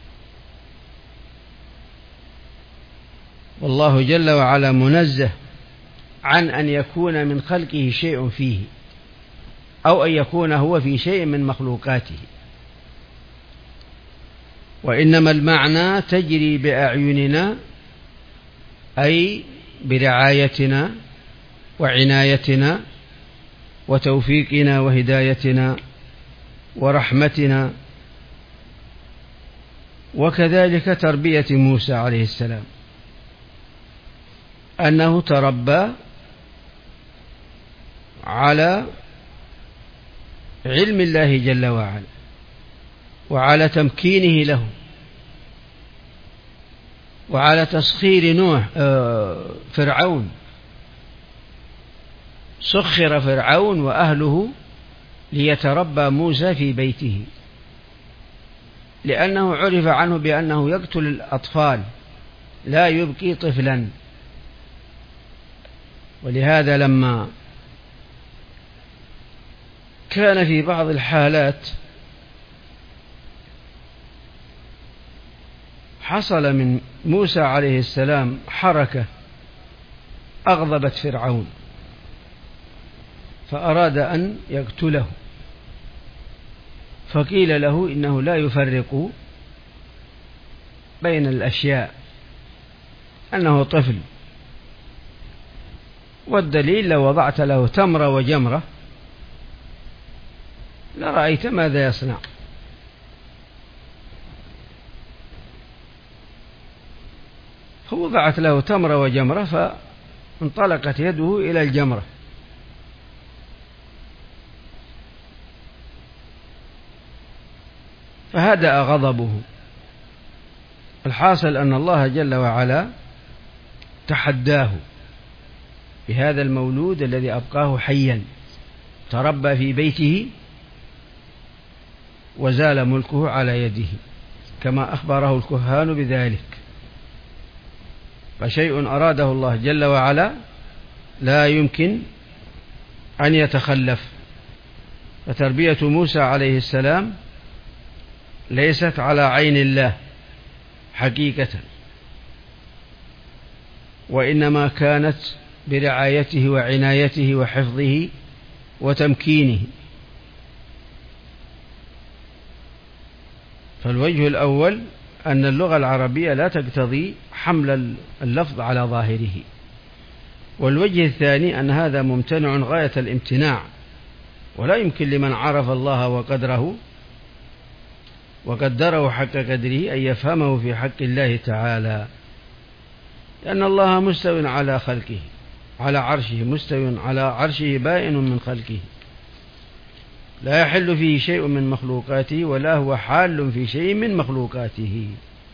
والله جل وعلا منزه عن أن يكون من خلقه شيء فيه، أو أن يكون هو في شيء من مخلوقاته. وإنما المعنى تجري بأعيننا أي برعايتنا وعنايتنا وتوفيقنا وهدايتنا ورحمتنا، وكذلك تربية موسى عليه السلام، أنه تربى على علم الله جل وعلا وعلى تمكينه له وعلى تسخير فرعون. سخر فرعون وأهله ليتربى موسى في بيته، لأنه عرف عنه بأنه يقتل الأطفال لا يبقي طفلا. ولهذا لما كان في بعض الحالات حصل من موسى عليه السلام حركة أغضبت فرعون، فأراد أن يقتله، فقيل له إنه لا يفرق بين الأشياء، أنه طفل. والدليل لو وضعت له تمرة وجمرة لرأيت ماذا يصنع. فوضعت له تمرة وجمرة فانطلقت يده إلى الجمرة، فهدأ غضبه. الحاصل أن الله جل وعلا تحداه بهذا المولود الذي أبقاه حيا، تربى في بيته وزال ملكه على يده، كما أخبره الكهان بذلك. فشيء أراده الله جل وعلا لا يمكن أن يتخلف. فتربية موسى عليه السلام ليست على عين الله حقيقة، وإنما كانت برعايته وعنايته وحفظه وتمكينه. فالوجه الأول أن اللغة العربية لا تقتضي حمل اللفظ على ظاهره، والوجه الثاني أن هذا ممتنع غاية الامتناع، ولا يمكن لمن عرف الله وقدره حق قدره أن يفهمه في حق الله تعالى، لأن الله مستو على خلقه على عرشه، مستو على عرشه بائن من خلقه، لا يحل فيه شيء من مخلوقاته ولا هو حال في شيء من مخلوقاته.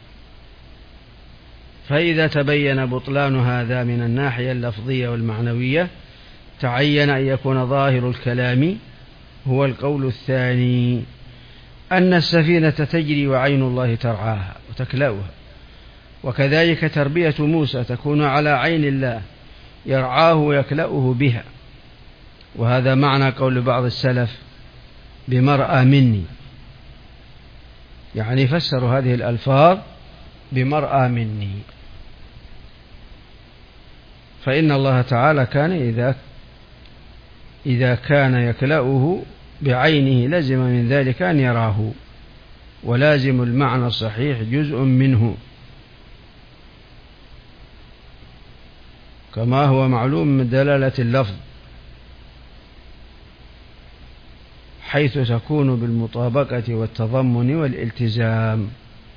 فإذا تبين بطلان هذا من الناحية اللفظية والمعنوية تعين أن يكون ظاهر الكلام هو القول الثاني، أن السفينة تجري وعين الله ترعاها وتكلأها، وكذلك تربية موسى تكون على عين الله يرعاه ويكلأه بها. وهذا معنى قول بعض السلف بمرأى مني، يعني فسروا هذه الألفاظ بمرأى مني. فإن الله تعالى كان إذا كان يكلأه بعينه لزم من ذلك أن يراه، ولازم المعنى الصحيح جزء منه، كما هو معلوم من دلالة اللفظ، حيث تكون بالمطابقة والتضمن والالتزام.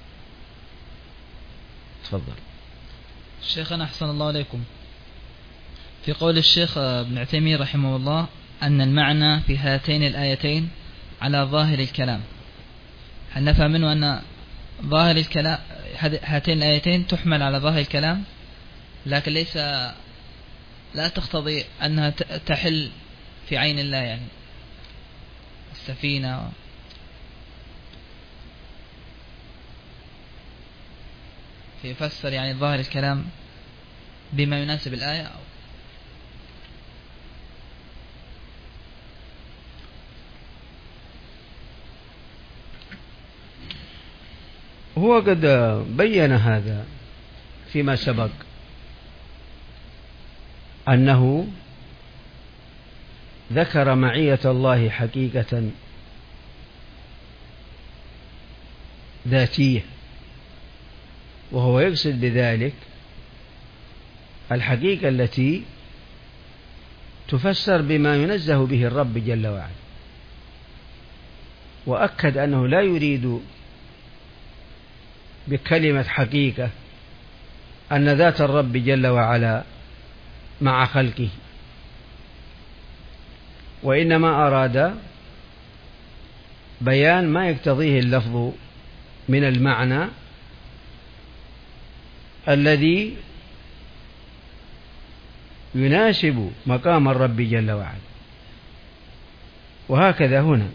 تفضل. شيخنا أحسن الله عليكم، في قول الشيخ ابن عثيمين رحمه الله أن المعنى في هاتين الآيتين على ظاهر الكلام، هل نفهم منه أن ظاهر الكلام هاتين الآيتين تحمل على ظاهر الكلام، لكن لا تقتضي أنها تحل في عين الله، يعني السفينة يفسر يعني ظاهر الكلام بما يناسب الآية هو قد بين هذا فيما سبق، أنه ذكر معية الله حقيقة ذاتية، وهو يقصد بذلك الحقيقة التي تفسر بما ينزه به الرب جل وعلا، وأكد أنه لا يريد بكلمة حقيقة أن ذات الرب جل وعلا مع خلقه، وإنما أراد بيان ما يقتضيه اللفظ من المعنى الذي يناسب مقام الرب جل وعلا. وهكذا هنا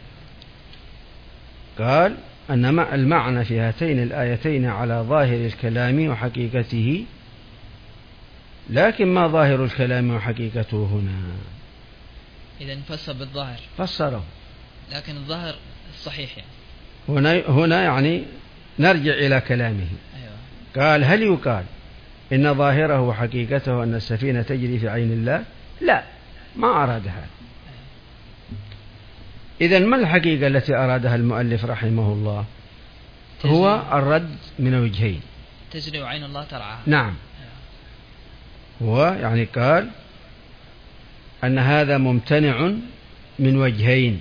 قال أن المعنى في هاتين الآيتين على ظاهر الكلام وحقيقته، لكن ما ظاهر الكلام وحقيقته هنا؟ إذا فسر بالظاهر، فسره، لكن الظاهر الصحيح هنا يعني نرجع إلى كلامه. أيوة. قال هل يقال إن ظاهره وحقيقته أن السفينة تجري في عين الله؟ لا، ما أراد هذا. إذن ما الحقيقة التي أرادها المؤلف رحمه الله؟ هو الرد من وجهين. تجري وعين الله ترعاها. نعم. هو يعني قال أن هذا ممتنع من وجهين،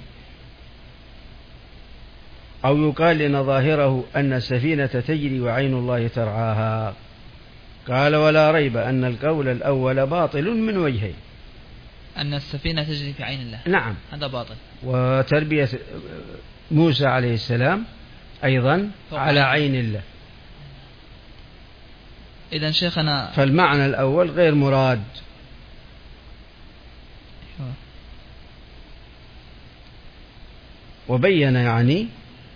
أو يقال إن ظاهره أن السفينة تجري وعين الله ترعاها. قال ولا ريب أن القول الأول باطل من وجهين. أن السفينة تجري في عين الله، نعم، هذا باطل. وتربية موسى عليه السلام أيضا على عين الله. إذن شيخنا فالمعنى الأول غير مراد. وبين يعني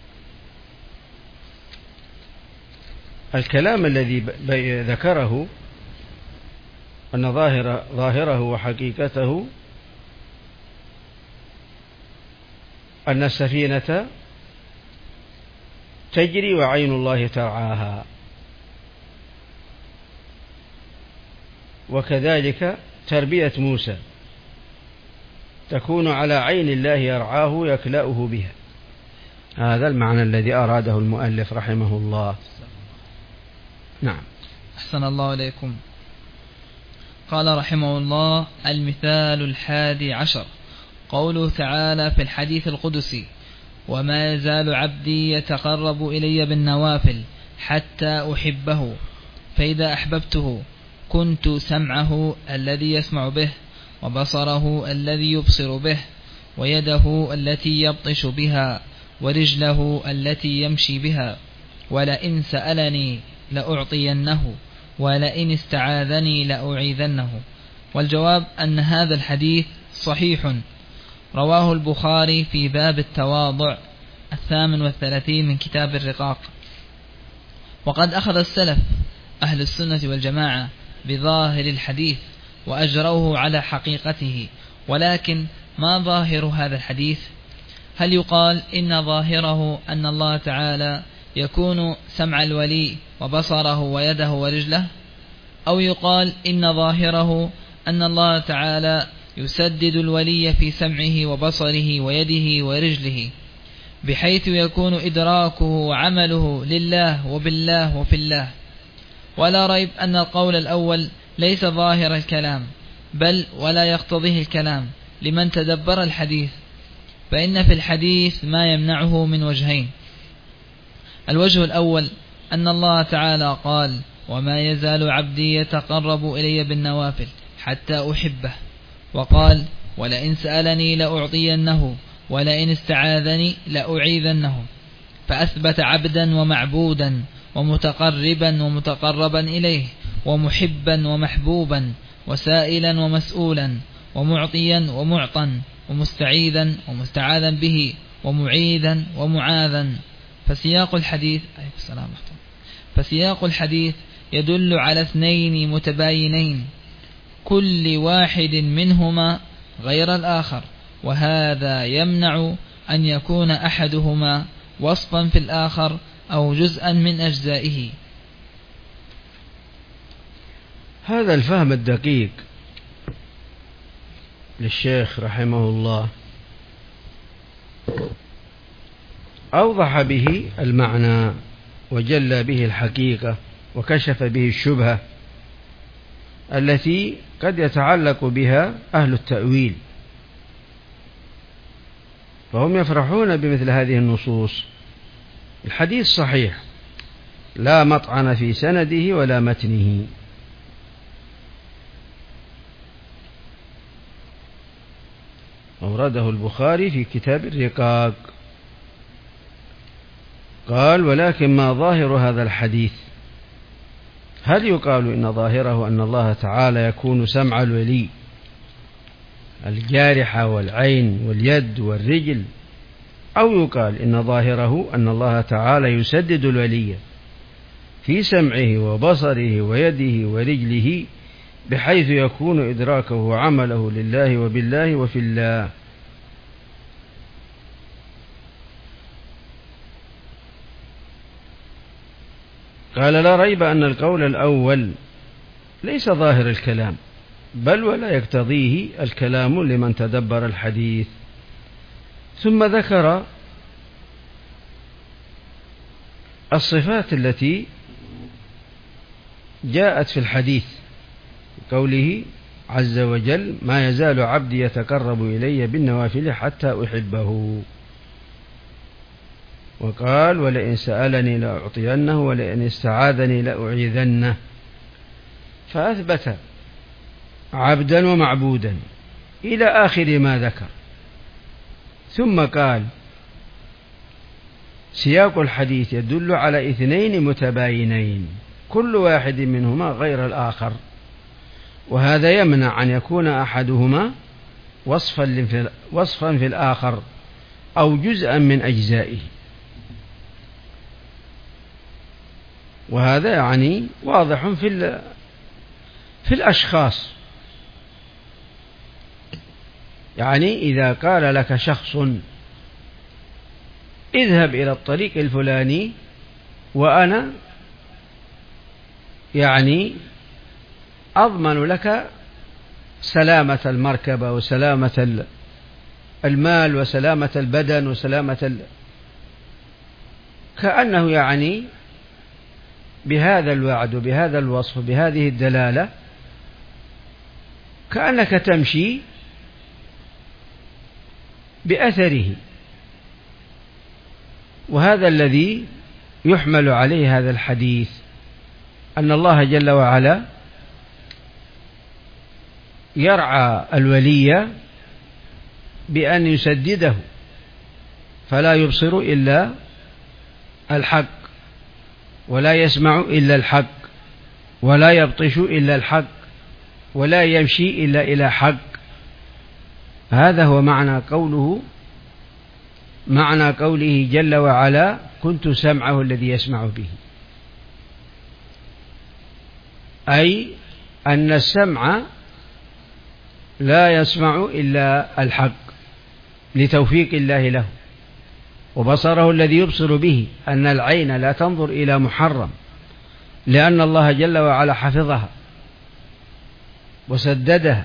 الكلام الذي ذكره أن ظاهره وحقيقته أن السفينة تجري وعين الله ترعاها، وكذلك تربية موسى تكون على عين الله يرعاه يكلأه بها. هذا المعنى الذي أراده المؤلف رحمه الله. نعم. أحسن الله إليكم. قال رحمه الله: المثال 11 قوله تعالى في الحديث القدسي: وما يزال عبدي يتقرب إلي بالنوافل حتى أحبه، فإذا أحببته كنت سمعه الذي يسمع به، وبصره الذي يبصر به، ويده التي يبطش بها، ورجله التي يمشي بها، ولئن سألني لأعطينه، ولئن استعاذني لأعيذنه. والجواب أن هذا الحديث صحيح، رواه البخاري في باب التواضع 38 من كتاب الرقاق. وقد أخذ السلف أهل السنة والجماعة بظاهر الحديث وأجروه على حقيقته، ولكن ما ظاهر هذا الحديث؟ هل يقال إن ظاهره أن الله تعالى يكون سمع الولي وبصره ويده ورجله، أو يقال إن ظاهره أن الله تعالى يسدد الولي في سمعه وبصره ويده ورجله، بحيث يكون إدراكه وعمله لله وبالله وفي الله؟ ولا ريب أن القول الأول ليس ظاهر الكلام، بل ولا يقتضيه الكلام لمن تدبر الحديث، فإن في الحديث ما يمنعه من وجهين. الوجه الأول أن الله تعالى قال: وما يزال عبدي يتقرب إلي بالنوافل حتى أحبه، وقال: ولئن سألني لأعطينه، ولئن استعاذني لأعيذنه، فأثبت عبدا ومعبودا ومتقربا ومتقربا إليه، ومحبا ومحبوبا، وسائلا ومسؤولا، ومعطيا ومعطا، ومستعيذا ومستعاذا به، ومعيذا ومعاذا. فسياق الحديث يدل على اثنين متباينين، كل واحد منهما غير الآخر، وهذا يمنع أن يكون أحدهما وصفا في الآخر أو جزءا من أجزائه. هذا الفهم الدقيق للشيخ رحمه الله أوضح به المعنى وجلى به الحقيقة وكشف به الشبهة، التي قد يتعلق بها أهل التأويل، فهم يفرحون بمثل هذه النصوص. الحديث صحيح لا مطعن في سنده ولا متنه. أورده البخاري في كتاب الرقاق. قال: ولكن ما ظاهر هذا الحديث؟ هل يقال إن ظاهره أن الله تعالى يكون سمع الولي الجارحة والعين واليد والرجل، أو يقال إن ظاهره أن الله تعالى يسدد الولي في سمعه وبصره ويده ورجله بحيث يكون إدراكه وعمله لله وبالله وفي الله؟ قال: لا ريب أن القول الأول ليس ظاهر الكلام، بل ولا يقتضيه الكلام لمن تدبر الحديث. ثم ذكر الصفات التي جاءت في الحديث، قوله عز وجل: ما يزال عبدي يتقرب إلي بالنوافل حتى أحبه. وقال: ولئن سألني لأعطينه ولئن استعاذني لأعيذنه. فأثبت عبدا ومعبودا إلى آخر ما ذكر. ثم قال: سياق الحديث يدل على اثنين متباينين كل واحد منهما غير الآخر، وهذا يمنع أن يكون أحدهما وصفا في الآخر أو جزءا من أجزائه. وهذا يعني واضح في الأشخاص. يعني إذا قال لك شخص: اذهب إلى الطريق الفلاني، وأنا يعني أضمن لك سلامة المركبة وسلامة المال وسلامة البدن وسلامة كأنه يعني بهذا الوعد وبهذا الوصف بهذه الدلالة كأنك تمشي بأثره. وهذا الذي يحمل عليه هذا الحديث، أن الله جل وعلا يرعى الولي بأن يسدده فلا يبصر إلا الحق، ولا يسمع إلا الحق، ولا يبطش إلا الحق، ولا يمشي إلا إلى حق. هذا هو معنى قوله جل وعلا: كنت سمعه الذي يسمع به، أي أن السمع لا يسمع إلا الحق لتوفيق الله له، وبصره الذي يبصر به، أن العين لا تنظر إلى محرم لأن الله جل وعلا حفظها وسددها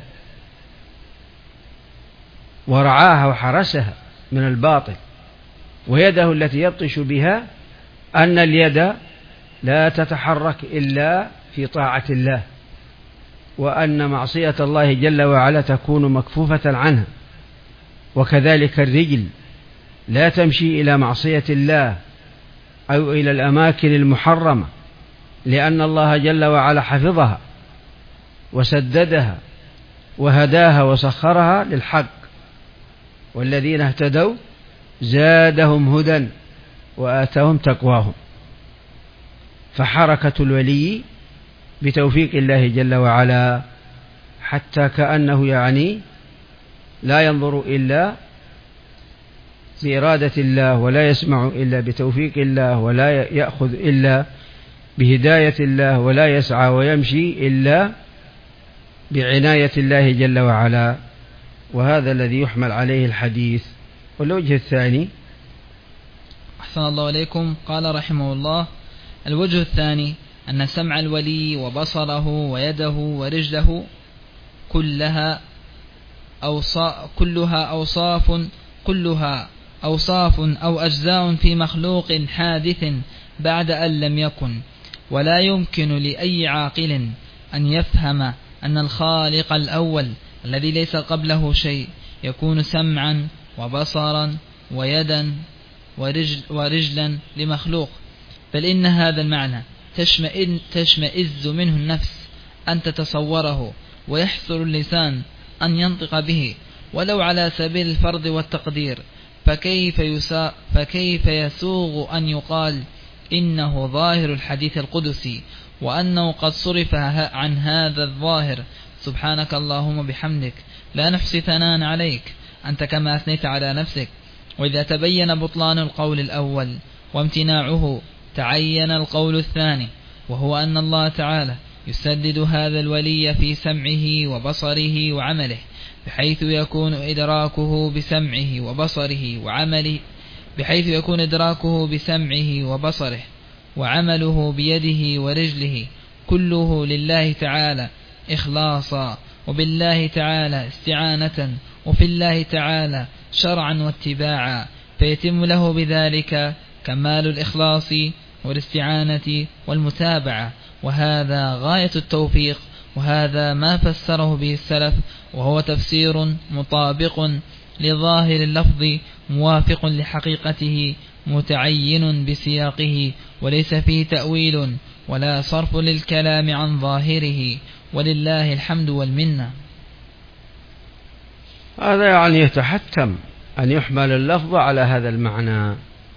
ورعاها وحرسها من الباطل. ويده التي يبطش بها، أن اليد لا تتحرك إلا في طاعة الله، وأن معصية الله جل وعلا تكون مكفوفة عنها. وكذلك الرجل لا تمشي إلى معصية الله أو إلى الأماكن المحرمة، لأن الله جل وعلا حفظها وسددها وهداها وسخرها للحق. والذين اهتدوا زادهم هدى وآتاهم تقواهم. فحركة الولي بتوفيق الله جل وعلا، حتى كأنه يعني لا ينظر إلا بإرادة الله، ولا يسمع إلا بتوفيق الله، ولا يأخذ إلا بهداية الله، ولا يسعى ويمشي إلا بعناية الله جل وعلا. وهذا الذي يحمل عليه الحديث. والوجه الثاني: أحسن الله إليكم. قال رحمه الله: الوجه الثاني أن سمع الولي وبصره ويده ورجله كلها أوصاف أو أجزاء في مخلوق حادث بعد أن لم يكن، ولا يمكن لأي عاقل أن يفهم أن الخالق الأول الذي ليس قبله شيء يكون سمعا وبصرا ويدا ورجلا لمخلوق، بل إن هذا المعنى تشمئز منه النفس أن تتصوره، ويحصل اللسان أن ينطق به ولو على سبيل الفرض والتقدير، فكيف يسوغ أن يقال إنه ظاهر الحديث القدسي، وأنه قد صرف عن هذا الظاهر. سبحانك اللهم بحمدك لا نحصي ثناء عليك أنت كما أثنيت على نفسك. وإذا تبين بطلان القول الأول وامتناعه تعين القول الثاني، وهو أن الله تعالى يسدد هذا الولي في سمعه وبصره وعمله، بحيث يكون إدراكه بسمعه وبصره وعمله بيده ورجله كله لله تعالى إخلاصا، وبالله تعالى استعانة، وفي الله تعالى شرعا واتباعا، فيتم له بذلك كمال الإخلاص والاستعانة والمتابعة. وهذا غاية التوفيق، وهذا ما فسره به السلف، وهو تفسير مطابق لظاهر اللفظ موافق لحقيقته متعين بسياقه، وليس فيه تأويل ولا صرف للكلام عن ظاهره، ولله الحمد والمنة. هذا يعني يتحتم أن يحمل اللفظ على هذا المعنى،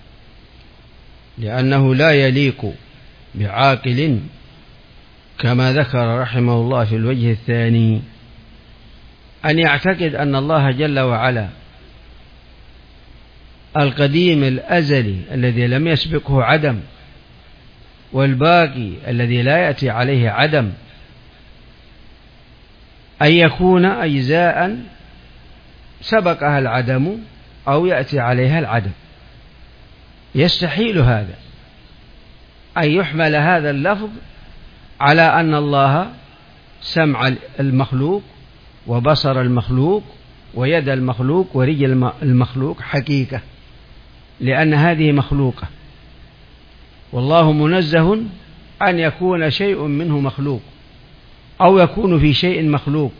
لأنه لا يليق بعاقل كما ذكر رحمه الله في الوجه الثاني أن يعتقد أن الله جل وعلا القديم الأزلي الذي لم يسبقه عدم، والباقي الذي لا يأتي عليه عدم، أن يكون أجزاء سبقها العدم أو يأتي عليها العدم. يستحيل هذا أن يحمل هذا اللفظ على أن الله سمع المخلوق وبصر المخلوق ويد المخلوق ورجل المخلوق حقيقة، لأن هذه مخلوقة، والله منزه أن يكون شيء منه مخلوق أو يكون في شيء مخلوق،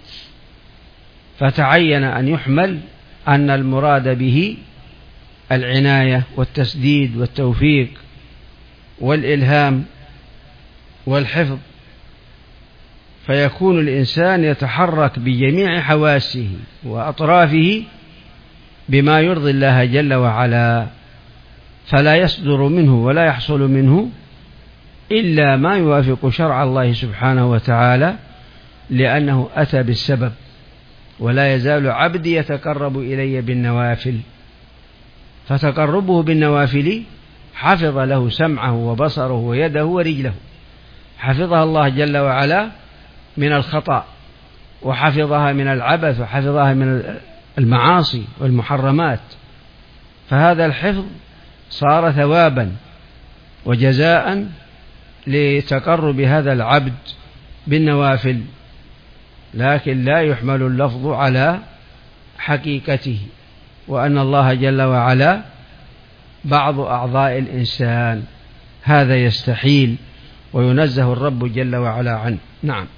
فتعين أن يحمل أن المراد به العناية والتسديد والتوفيق والإلهام والحفظ، فيكون الإنسان يتحرك بجميع حواسه وأطرافه بما يرضي الله جل وعلا، فلا يصدر منه ولا يحصل منه إلا ما يوافق شرع الله سبحانه وتعالى، لأنه أتى بالسبب. ولا يزال عبدي يتقرب إلي بالنوافل، فتقربه بالنوافل حفظ له سمعه وبصره ويده ورجله، حفظها الله جل وعلا من الخطأ، وحفظها من العبث، وحفظها من المعاصي والمحرمات، فهذا الحفظ صار ثوابا وجزاء لتقرب هذا العبد بالنوافل، لكن لا يحمل اللفظ على حقيقته، وأن الله جل وعلا بعض أعضاء الإنسان، هذا يستحيل وينزه الرب جل وعلا عنه. نعم.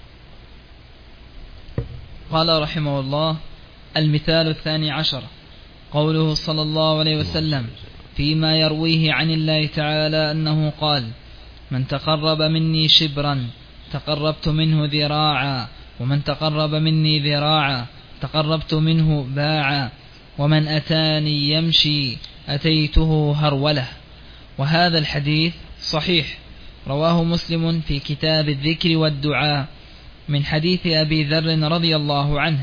قال رحمه الله: المثال 12 قوله صلى الله عليه وسلم فيما يرويه عن الله تعالى أنه قال: من تقرب مني شبرا تقربت منه ذراعا، ومن تقرب مني ذراعا تقربت منه باعا، ومن أتاني يمشي أتيته هرولة. وهذا الحديث صحيح، رواه مسلم في كتاب الذكر والدعاء من حديث أبي ذر رضي الله عنه،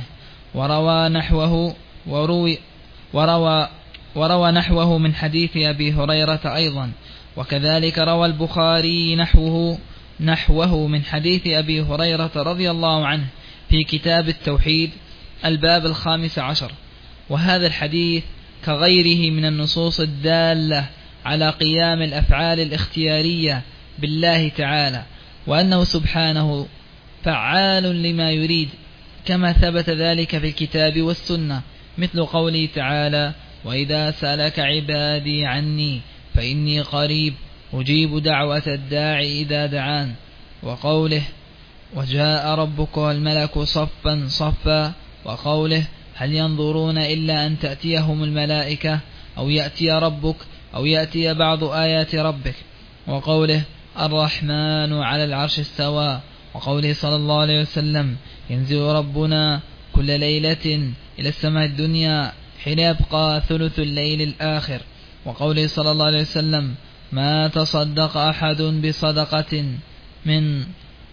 وروى نحوه من حديث أبي هريرة أيضا، وكذلك روى البخاري نحوه من حديث أبي هريرة رضي الله عنه في كتاب التوحيد الباب 15. وهذا الحديث كغيره من النصوص الدالة على قيام الأفعال الاختيارية بالله تعالى، وأنه سبحانه فعال لما يريد، كما ثبت ذلك في الكتاب والسنة، مثل قوله تعالى: وإذا سألك عبادي عني فإني قريب أجيب دعوة الداعي إذا دعان، وقوله: وجاء ربك والملك صفا صفا، وقوله هل ينظرون إلا أن تأتيهم الملائكة أو يأتي ربك أو يأتي بعض آيات ربك، وقوله الرحمن على العرش استوى، وقوله صلى الله عليه وسلم ينزل ربنا كل ليلة إلى السماء الدنيا حين يبقى ثلث الليل الآخر، وقوله صلى الله عليه وسلم ما تصدق أحد بصدقة من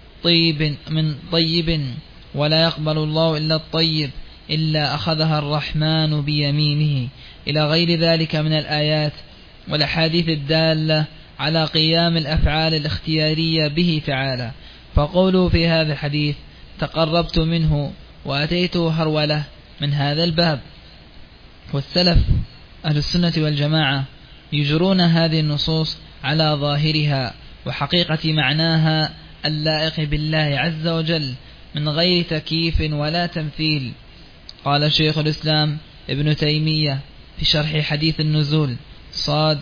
طيب ولا يقبل الله إلا الطيب إلا أخذها الرحمن بيمينه، إلى غير ذلك من الآيات والأحاديث الدالة على قيام الأفعال الاختيارية به تعالى. فقولوا في هذا الحديث تقربت منه وأتيته هرولة من هذا الباب. والسلف أهل السنة والجماعة يجرون هذه النصوص على ظاهرها وحقيقة معناها اللائق بالله عز وجل من غير تكييف ولا تمثيل. قال شيخ الإسلام ابن تيمية في شرح حديث النزول صاد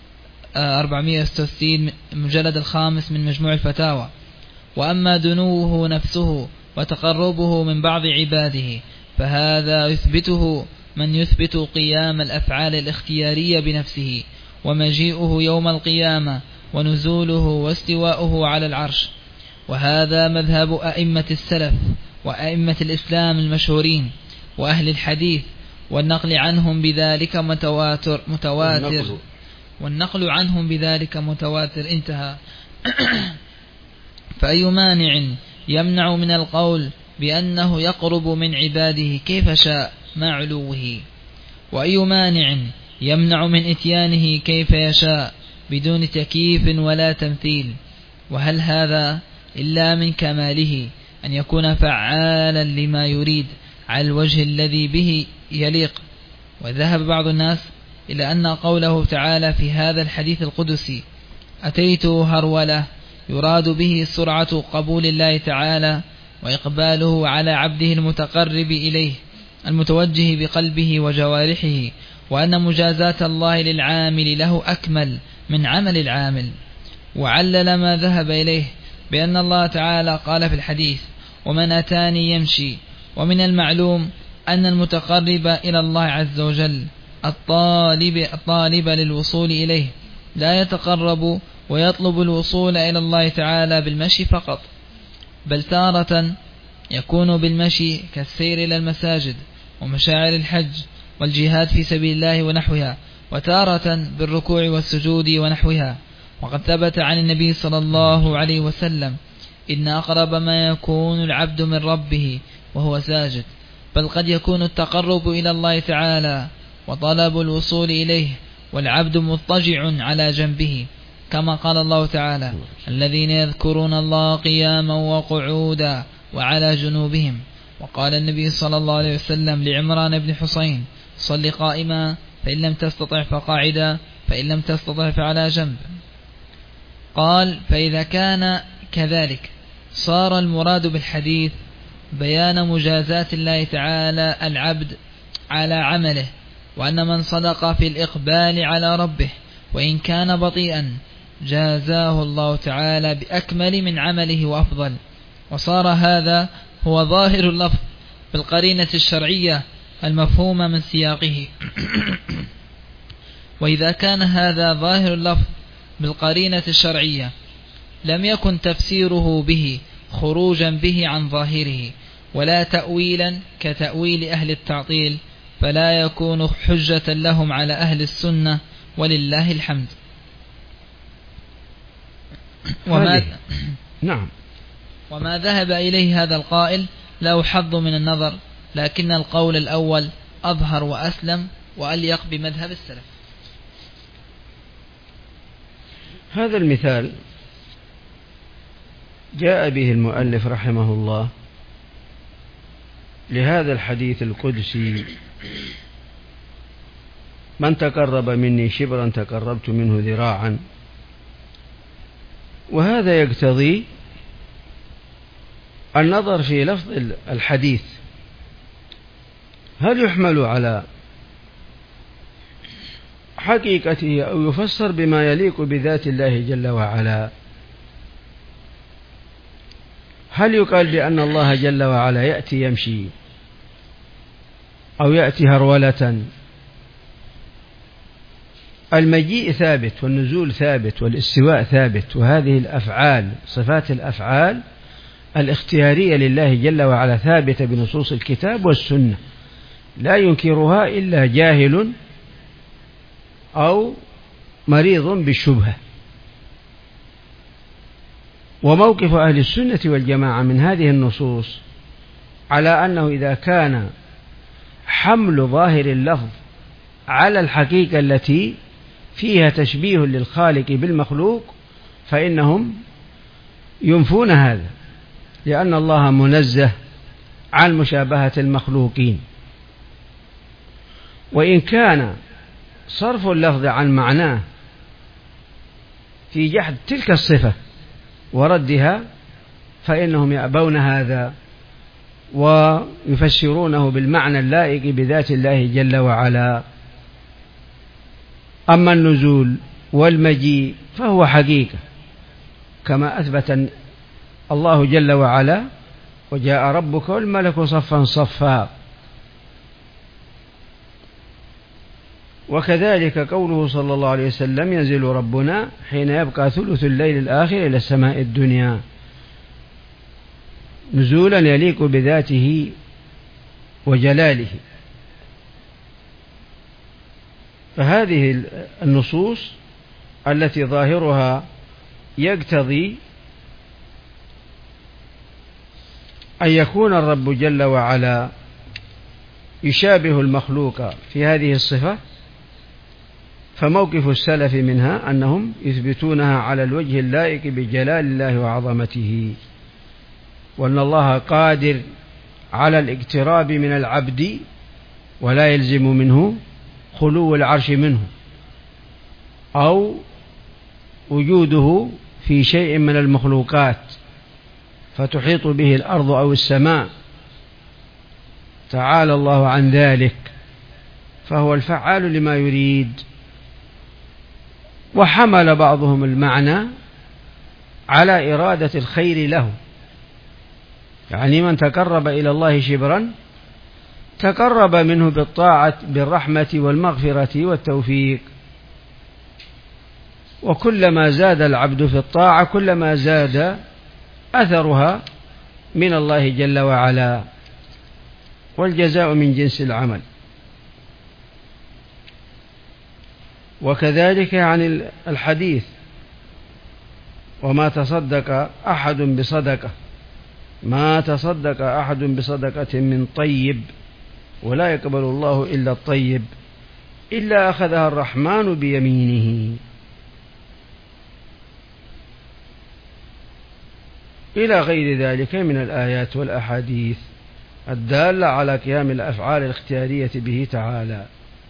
466 المجلد الخامس من مجموع الفتاوى: وأما دنوه نفسه وتقربه من بعض عباده فهذا يثبته من يثبت قيام الأفعال الاختيارية بنفسه، ومجيئه يوم القيامة، ونزوله واستواؤه على العرش. وهذا مذهب أئمة السلف وأئمة الإسلام المشهورين وأهل الحديث، والنقل عنهم بذلك متواتر والنقل عنهم بذلك متواتر. انتهى. فأي مانع يمنع من القول بأنه يقرب من عباده كيف شاء مع علوه؟ وأي مانع يمنع من إتيانه كيف يشاء بدون تكييف ولا تمثيل؟ وهل هذا إلا من كماله أن يكون فعالا لما يريد على الوجه الذي به يليق؟ وذهب بعض الناس إلى أن قوله تعالى في هذا الحديث القدسي أتيت هرولة يراد به سرعة قبول الله تعالى وإقباله على عبده المتقرب إليه المتوجه بقلبه وجوارحه، وأن مجازات الله للعامل له أكمل من عمل العامل. وعلل ما ذهب إليه بأن الله تعالى قال في الحديث ومن أتاني يمشي. ومن المعلوم أن المتقرب إلى الله عز وجل الطالب للوصول إليه لا يتقرب ويطلب الوصول إلى الله تعالى بالمشي فقط، بل تارة يكون بالمشي كالسير إلى المساجد ومشاعر الحج والجهاد في سبيل الله ونحوها، وتارة بالركوع والسجود ونحوها. وقد ثبت عن النبي صلى الله عليه وسلم إن أقرب ما يكون العبد من ربه وهو ساجد، بل قد يكون التقرب إلى الله تعالى وطلب الوصول إليه والعبد مضطجع على جنبه، كما قال الله تعالى الذين يذكرون الله قياما وقعودا وعلى جنوبهم. وقال النبي صلى الله عليه وسلم لعمران بن حسين صل قائما فإن لم تستطع فقاعدا فإن لم تستطع فعلى جنب. قال فإذا كان كذلك صار المراد بالحديث بيان مجازات الله تعالى العبد على عمله، وأن من صدق في الإقبال على ربه وإن كان بطيئا جازاه الله تعالى بأكمل من عمله وأفضل. وصار هذا هو ظاهر اللفظ بالقرينة الشرعية المفهومة من سياقه. وإذا كان هذا ظاهر اللفظ بالقرينة الشرعية لم يكن تفسيره به خروجا به عن ظاهره ولا تأويلا كتأويل أهل التعطيل، فلا يكون حجة لهم على أهل السنة ولله الحمد. وما ذهب إليه هذا القائل له حظ من النظر، لكن القول الأول أظهر وأسلم وأليق بمذهب السلف. هذا المثال جاء به المؤلف رحمه الله لهذا الحديث القدسي من تقرب مني شبرا تقربت منه ذراعا، وهذا يقتضي النظر في لفظ الحديث هل يحمل على حقيقته أو يفسر بما يليق بذات الله جل وعلا. هل يقال بأن الله جل وعلا يأتي يمشي أو يأتي هرولة؟ المجيء ثابت والنزول ثابت والاستواء ثابت، وهذه الأفعال صفات الأفعال الاختيارية لله جل وعلا ثابتة بنصوص الكتاب والسنة، لا ينكرها إلا جاهل أو مريض بالشبهة. وموقف أهل السنة والجماعة من هذه النصوص على أنه إذا كان حمل ظاهر اللفظ على الحقيقة التي فيها تشبيه للخالق بالمخلوق فإنهم ينفون هذا، لأن الله منزه عن مشابهة المخلوقين. وإن كان صرف اللفظ عن معناه في جحد تلك الصفة وردها فإنهم يأبون هذا ويفسرونه بالمعنى اللائق بذات الله جل وعلا. أما النزول والمجيء فهو حقيقة كما أثبت الله جل وعلا: وجاء ربك والملك صفا صفا. وكذلك قوله صلى الله عليه وسلم: ينزل ربنا حين يبقى ثلث الليل الآخر إلى السماء الدنيا، نزولا يليق بذاته وجلاله. فهذه النصوص التي ظاهرها يقتضي أن يكون الرب جل وعلا يشابه المخلوق في هذه الصفة، فموقف السلف منها أنهم يثبتونها على الوجه اللائق بجلال الله وعظمته، وأن الله قادر على الاقتراب من العبد ولا يلزم منه خلو العرش منه أو وجوده في شيء من المخلوقات فتحيط به الأرض أو السماء، تعالى الله عن ذلك، فهو الفعال لما يريد. وحمل بعضهم المعنى على إرادة الخير له، يعني من تقرب إلى الله شبرا تقرب منه بالطاعة بالرحمة والمغفرة والتوفيق، وكلما زاد العبد في الطاعة كلما زاد أثرها من الله جل وعلا، والجزاء من جنس العمل. وكذلك عن الحديث: وما تصدق أحد بصدقة، ما تصدق أحد بصدقة من طيب ولا يقبل الله إلا الطيب إلا أخذها الرحمن بيمينه، إلى غير ذلك من الآيات والأحاديث الدالة على قيام الأفعال الاختيارية به تعالى.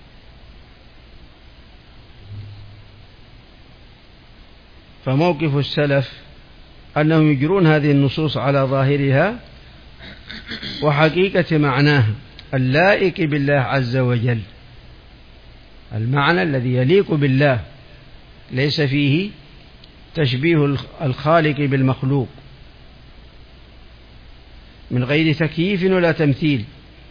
فموقف السلف أنهم يجرون هذه النصوص على ظاهرها وحقيقة معناها اللائق بالله عز وجل، المعنى الذي يليق بالله ليس فيه تشبيه الخالق بالمخلوق من غير تكييف ولا تمثيل.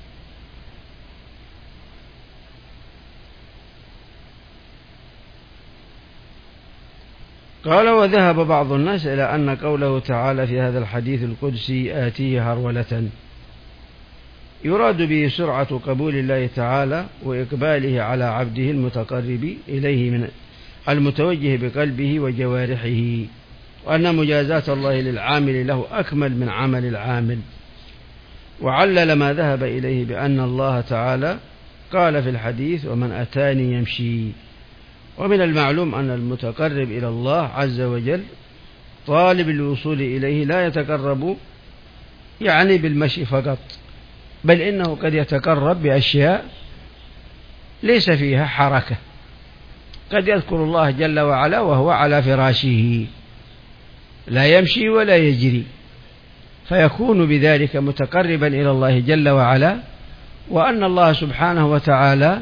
قال: وذهب بعض الناس إلى أن قوله تعالى في هذا الحديث القدسي: آتيه هرولة، يراد به سرعة قبول الله تعالى وإقباله على عبده المتقرب إليه من المتوجه بقلبه وجوارحه، وأن مجازات الله للعامل له أكمل من عمل العامل. وعلل ما ذهب إليه بأن الله تعالى قال في الحديث: ومن أتاني يمشي. ومن المعلوم أن المتقرب إلى الله عز وجل طالب الوصول إليه لا يتقرب يعني بالمشي فقط، بل إنه قد يتقرب بأشياء ليس فيها حركة، قد يذكر الله جل وعلا وهو على فراشه لا يمشي ولا يجري، فيكون بذلك متقربا إلى الله جل وعلا، وأن الله سبحانه وتعالى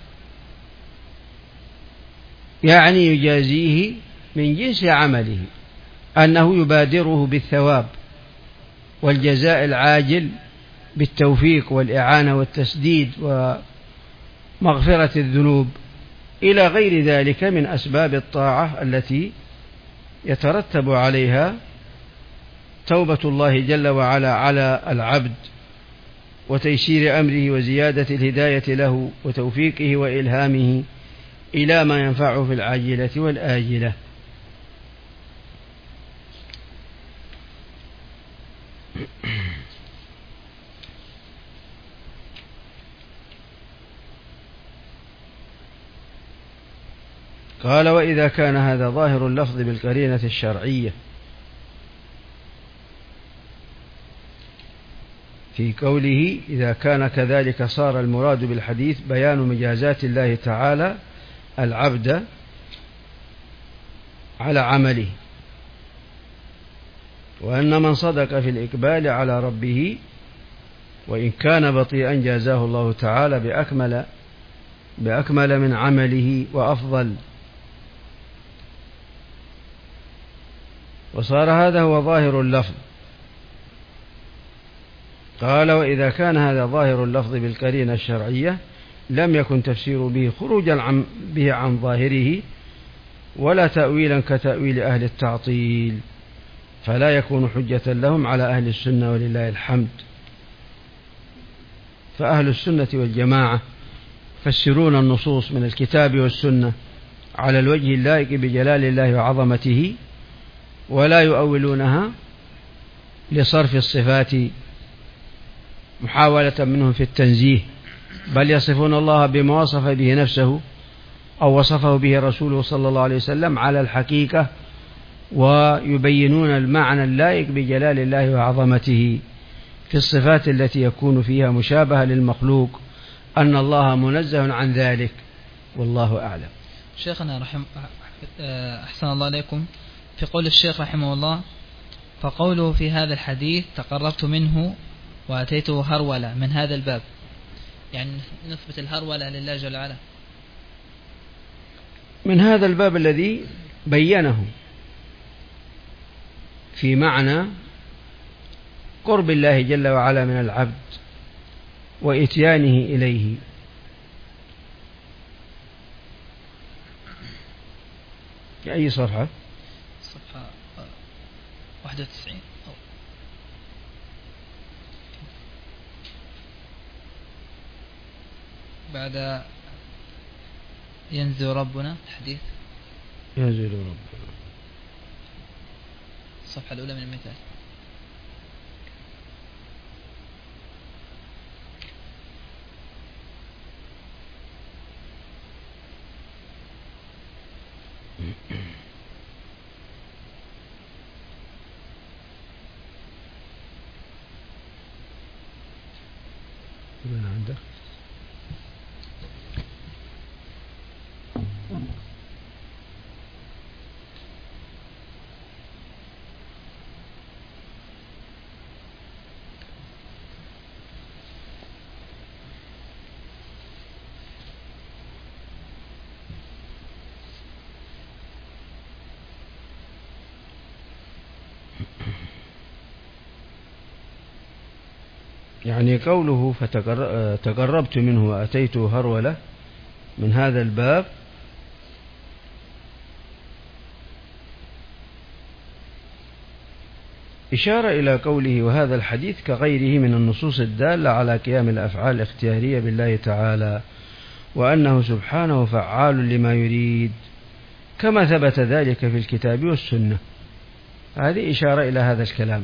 يعني يجازيه من جنس عمله، أنه يبادره بالثواب والجزاء العاجل بالتوفيق والإعانة والتسديد ومغفرة الذنوب إلى غير ذلك من أسباب الطاعة التي يترتب عليها توبة الله جل وعلا على العبد وتيسير أمره وزيادة الهداية له وتوفيقه وإلهامه إلى ما ينفعه في العاجلة والآجلة. قال: وإذا كان هذا ظاهر اللفظ بالقرينة الشرعية في قوله إذا كان كذلك صار المراد بالحديث بيان مجازات الله تعالى العبد على عمله، وأن من صدق في الإقبال على ربه وإن كان بطيئا جازاه الله تعالى بأكمل من عمله وأفضل. وصار هذا هو ظاهر اللفظ. قال: وإذا كان هذا ظاهر اللفظ بالقرينة الشرعية لم يكن تفسير به خروجا به عن ظاهره ولا تأويلا كتأويل أهل التعطيل، فلا يكون حجة لهم على أهل السنة ولله الحمد. فأهل السنة والجماعة يفسرون النصوص من الكتاب والسنة على الوجه اللائق بجلال الله وعظمته، ولا يؤولونها لصرف الصفات محاولة منهم في التنزيه، بل يصفون الله بما وصف به نفسه أو وصفه به رسوله صلى الله عليه وسلم على الحقيقة، ويبينون المعنى اللائق بجلال الله وعظمته في الصفات التي يكون فيها مشابهة للمخلوق، أن الله منزه عن ذلك، والله أعلم. شيخنا أحسن الله عليكم، في قول الشيخ رحمه الله: فقوله في هذا الحديث تقربت منه وأتيته هرولة، من هذا الباب، يعني نثبت الهرولة لله جل وعلا من هذا الباب الذي بينه في معنى قرب الله جل وعلا من العبد وإتيانه إليه. في أي صفحة؟ صفحة 91 بعد ينزل ربنا الحديث، ينزل ربنا الصفحة الأولى من المثال. من عندك؟ يعني قوله فتقربت منه وأتيته هرولة من هذا الباب، إشارة إلى قوله وهذا الحديث كغيره من النصوص الدالة على قيام الأفعال الاختيارية بالله تعالى، وأنه سبحانه فعال لما يريد، كما ثبت ذلك في الكتاب والسنة. هذه إشارة إلى هذا الكلام،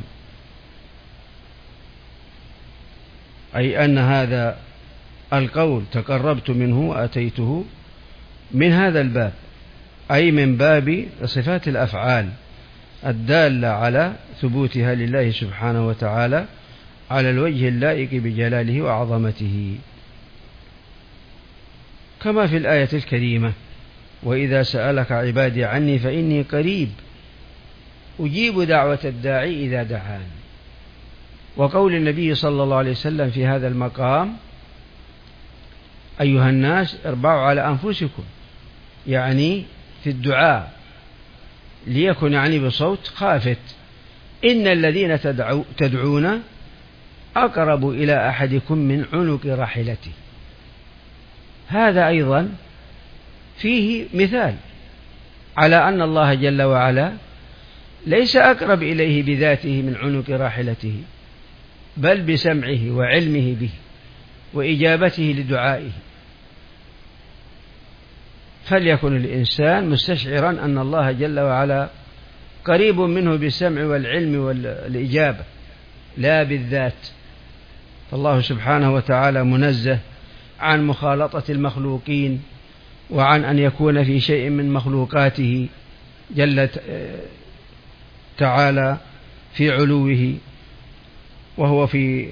أي أن هذا القول تقربت منه وأتيته من هذا الباب، أي من باب صفات الأفعال الدالة على ثبوتها لله سبحانه وتعالى على الوجه اللائق بجلاله وعظمته، كما في الآية الكريمة: وإذا سألك عبادي عني فإني قريب أجيب دعوة الداعي إذا دعان. وقول النبي صلى الله عليه وسلم في هذا المقام: أيها الناس اربعوا على أنفسكم، يعني في الدعاء، ليكن يعني بصوت خافت، إن الذين تدعون أقرب إلى أحدكم من عنق راحلته. هذا أيضا فيه مثال على أن الله جل وعلا ليس أقرب إليه بذاته من عنق راحلته، بل بسمعه وعلمه به وإجابته لدعائه. فليكن الإنسان مستشعرا أن الله جل وعلا قريب منه بالسمع والعلم والإجابة لا بالذات. فالله سبحانه وتعالى منزه عن مخالطة المخلوقين وعن أن يكون في شيء من مخلوقاته جل تعالى في علوه، وهو في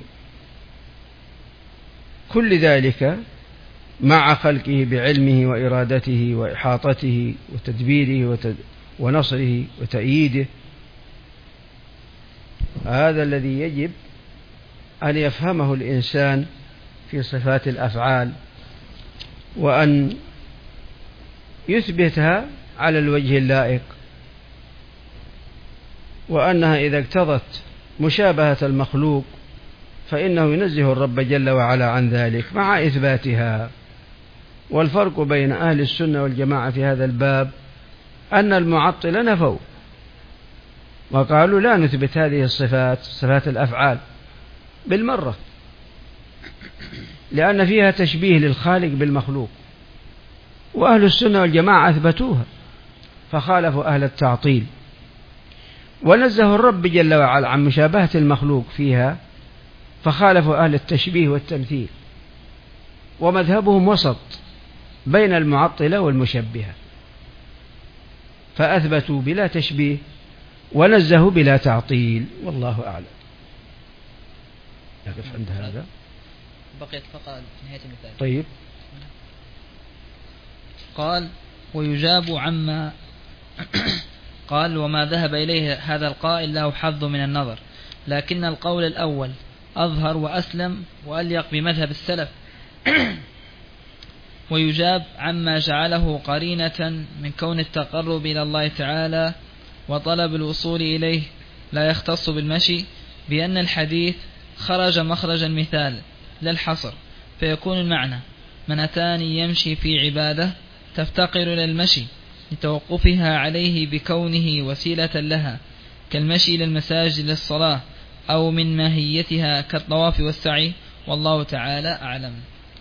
كل ذلك مع خلقه بعلمه وإرادته وإحاطته وتدبيره ونصره وتأييده. هذا الذي يجب أن يفهمه الإنسان في صفات الأفعال، وأن يثبتها على الوجه اللائق، وأنها إذا اقتضت مشابهة المخلوق فإنه ينزه الرب جل وعلا عن ذلك مع إثباتها. والفرق بين أهل السنة والجماعة في هذا الباب أن المعطلة نفوا وقالوا لا نثبت هذه الصفات، صفات الأفعال بالمرة، لأن فيها تشبيه للخالق بالمخلوق. وأهل السنة والجماعة أثبتوها فخالفوا أهل التعطيل، ونزهوا الرب جل وعلا عن مشابهة المخلوق فيها فخالفوا أهل التشبيه والتمثيل. ومذهبهم وسط بين المعطلة والمشبهة، فأثبتوا بلا تشبيه ونزهوا بلا تعطيل، والله أعلم. نقف عند هذا. بقيت فقط في نهاية المثال. طيب. قال ويجاب عما قال وما ذهب إليه هذا القائل له حظ من النظر، لكن القول الأول أظهر وأسلم وأليق بمذهب السلف. ويجاب عما جعله قرينة من كون التقرب إلى الله تعالى وطلب الوصول إليه لا يختص بالمشي، بأن الحديث خرج مخرج المثال لا الحصر، فيكون المعنى من أتاني يمشي في عبادة تفتقر إلى المشي لتوقفها عليه بكونه وسيلة لها، كالمشي إلى المساجد للصلاة، أو من ماهيتها كالطواف والسعي، والله تعالى أعلم.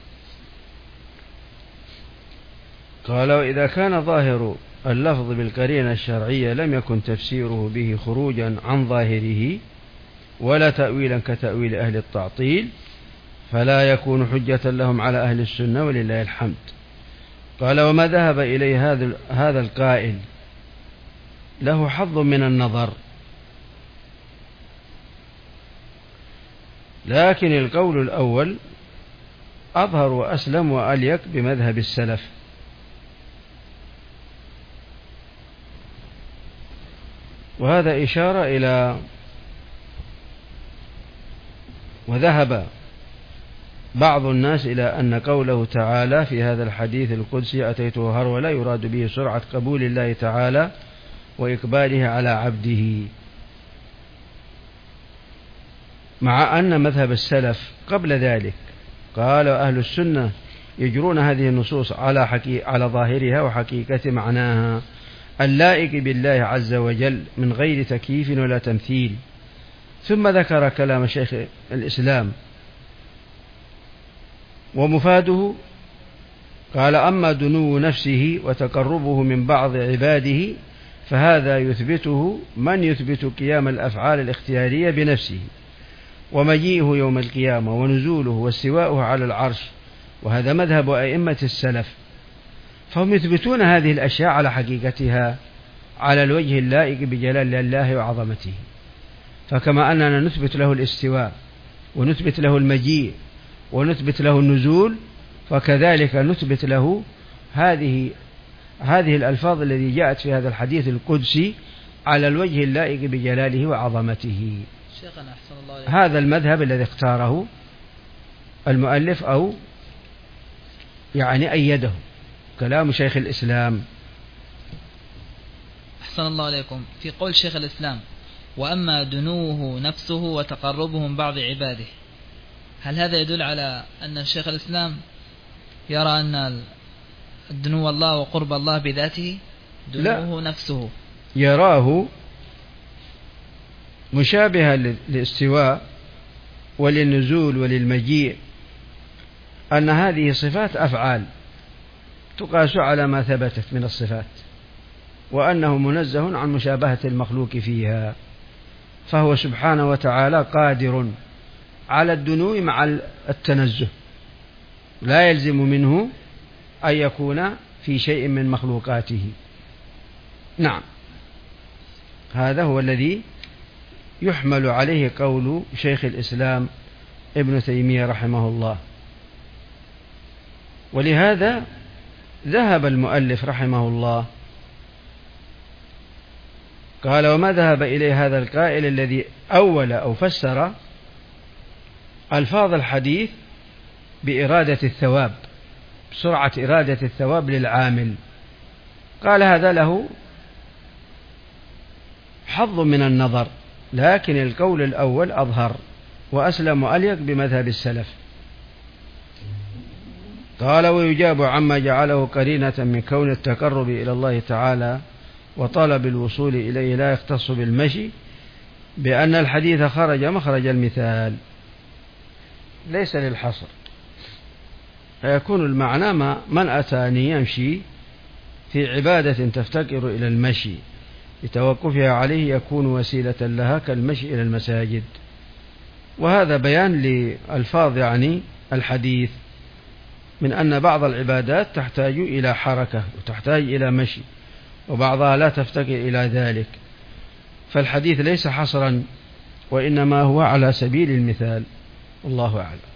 قال وإذا كان ظاهر اللفظ بالقرينة الشرعية لم يكن تفسيره به خروجا عن ظاهره ولا تأويلا كتأويل أهل التعطيل، فلا يكون حجة لهم على أهل السنة ولله الحمد. قال وما ذهب إليه هذا القائل له حظ من النظر، لكن القول الأول أظهر وأسلم وأليق بمذهب السلف. وهذا إشارة إلى وذهب بعض الناس إلى أن قوله تعالى في هذا الحديث القدسي أتيته هرولا يراد به سرعة قبول الله تعالى وإقباله على عبده، مع أن مذهب السلف قبل ذلك قال أهل السنة يجرون هذه النصوص على ظاهرها وحقيقة معناها اللائق بالله عز وجل من غير تكييف ولا تمثيل. ثم ذكر كلام شيخ الإسلام ومفاده، قال أما دنو نفسه وتقربه من بعض عباده فهذا يثبته من يثبت قيام الأفعال الاختيارية بنفسه ومجيئه يوم القيامة ونزوله واستواءه على العرش، وهذا مذهب أئمة السلف، فهم يثبتون هذه الأشياء على حقيقتها على الوجه اللائق بجلال الله وعظمته. فكما أننا نثبت له الاستواء ونثبت له المجيء ونثبت له النزول، وكذلك نثبت له هذه الألفاظ التي جاءت في هذا الحديث القدسي على الوجه اللائق بجلاله وعظمته. شيخنا أحسن الله عليك. هذا المذهب الذي اختاره المؤلف أو يعني أيده كلام شيخ الإسلام. أحسن الله عليكم. في قول شيخ الإسلام وأما دنوه نفسه وتقربه من بعض عباده. هل هذا يدل على أن الشيخ الإسلام يرى أن دنو الله وقرب الله بذاته دنوه نفسه؟ يراه مشابها للاستواء وللنزول وللمجيء، أن هذه صفات أفعال تقاس على ما ثبتت من الصفات، وأنه منزه عن مشابهة المخلوق فيها، فهو سبحانه وتعالى قادر على الدنو مع التنزه، لا يلزم منه أن يكون في شيء من مخلوقاته. نعم، هذا هو الذي يحمل عليه قول شيخ الإسلام ابن تيمية رحمه الله. ولهذا ذهب المؤلف رحمه الله قال: وما ذهب إليه هذا القائل الذي أول أو فسر ألفاظ الحديث بإرادة الثواب، بسرعة إرادة الثواب للعامل. قال: هذا له حظ من النظر، لكن القول الأول أظهر وأسلم وأليق بمذهب السلف. قال: ويجاب عما جعله قرينة من كون التقرب إلى الله تعالى وطلب الوصول إليه لا يختص بالمشي، بأن الحديث خرج مخرج المثال ليس للحصر، فيكون المعنى من أتاني يمشي في عبادة تفتقر إلى المشي لتوقفها عليه يكون وسيلة لها كالمشي إلى المساجد. وهذا بيان لألفاظ يعني الحديث، من أن بعض العبادات تحتاج إلى حركة وتحتاج إلى مشي، وبعضها لا تفتقر إلى ذلك، فالحديث ليس حصرا وإنما هو على سبيل المثال. الله أعلم.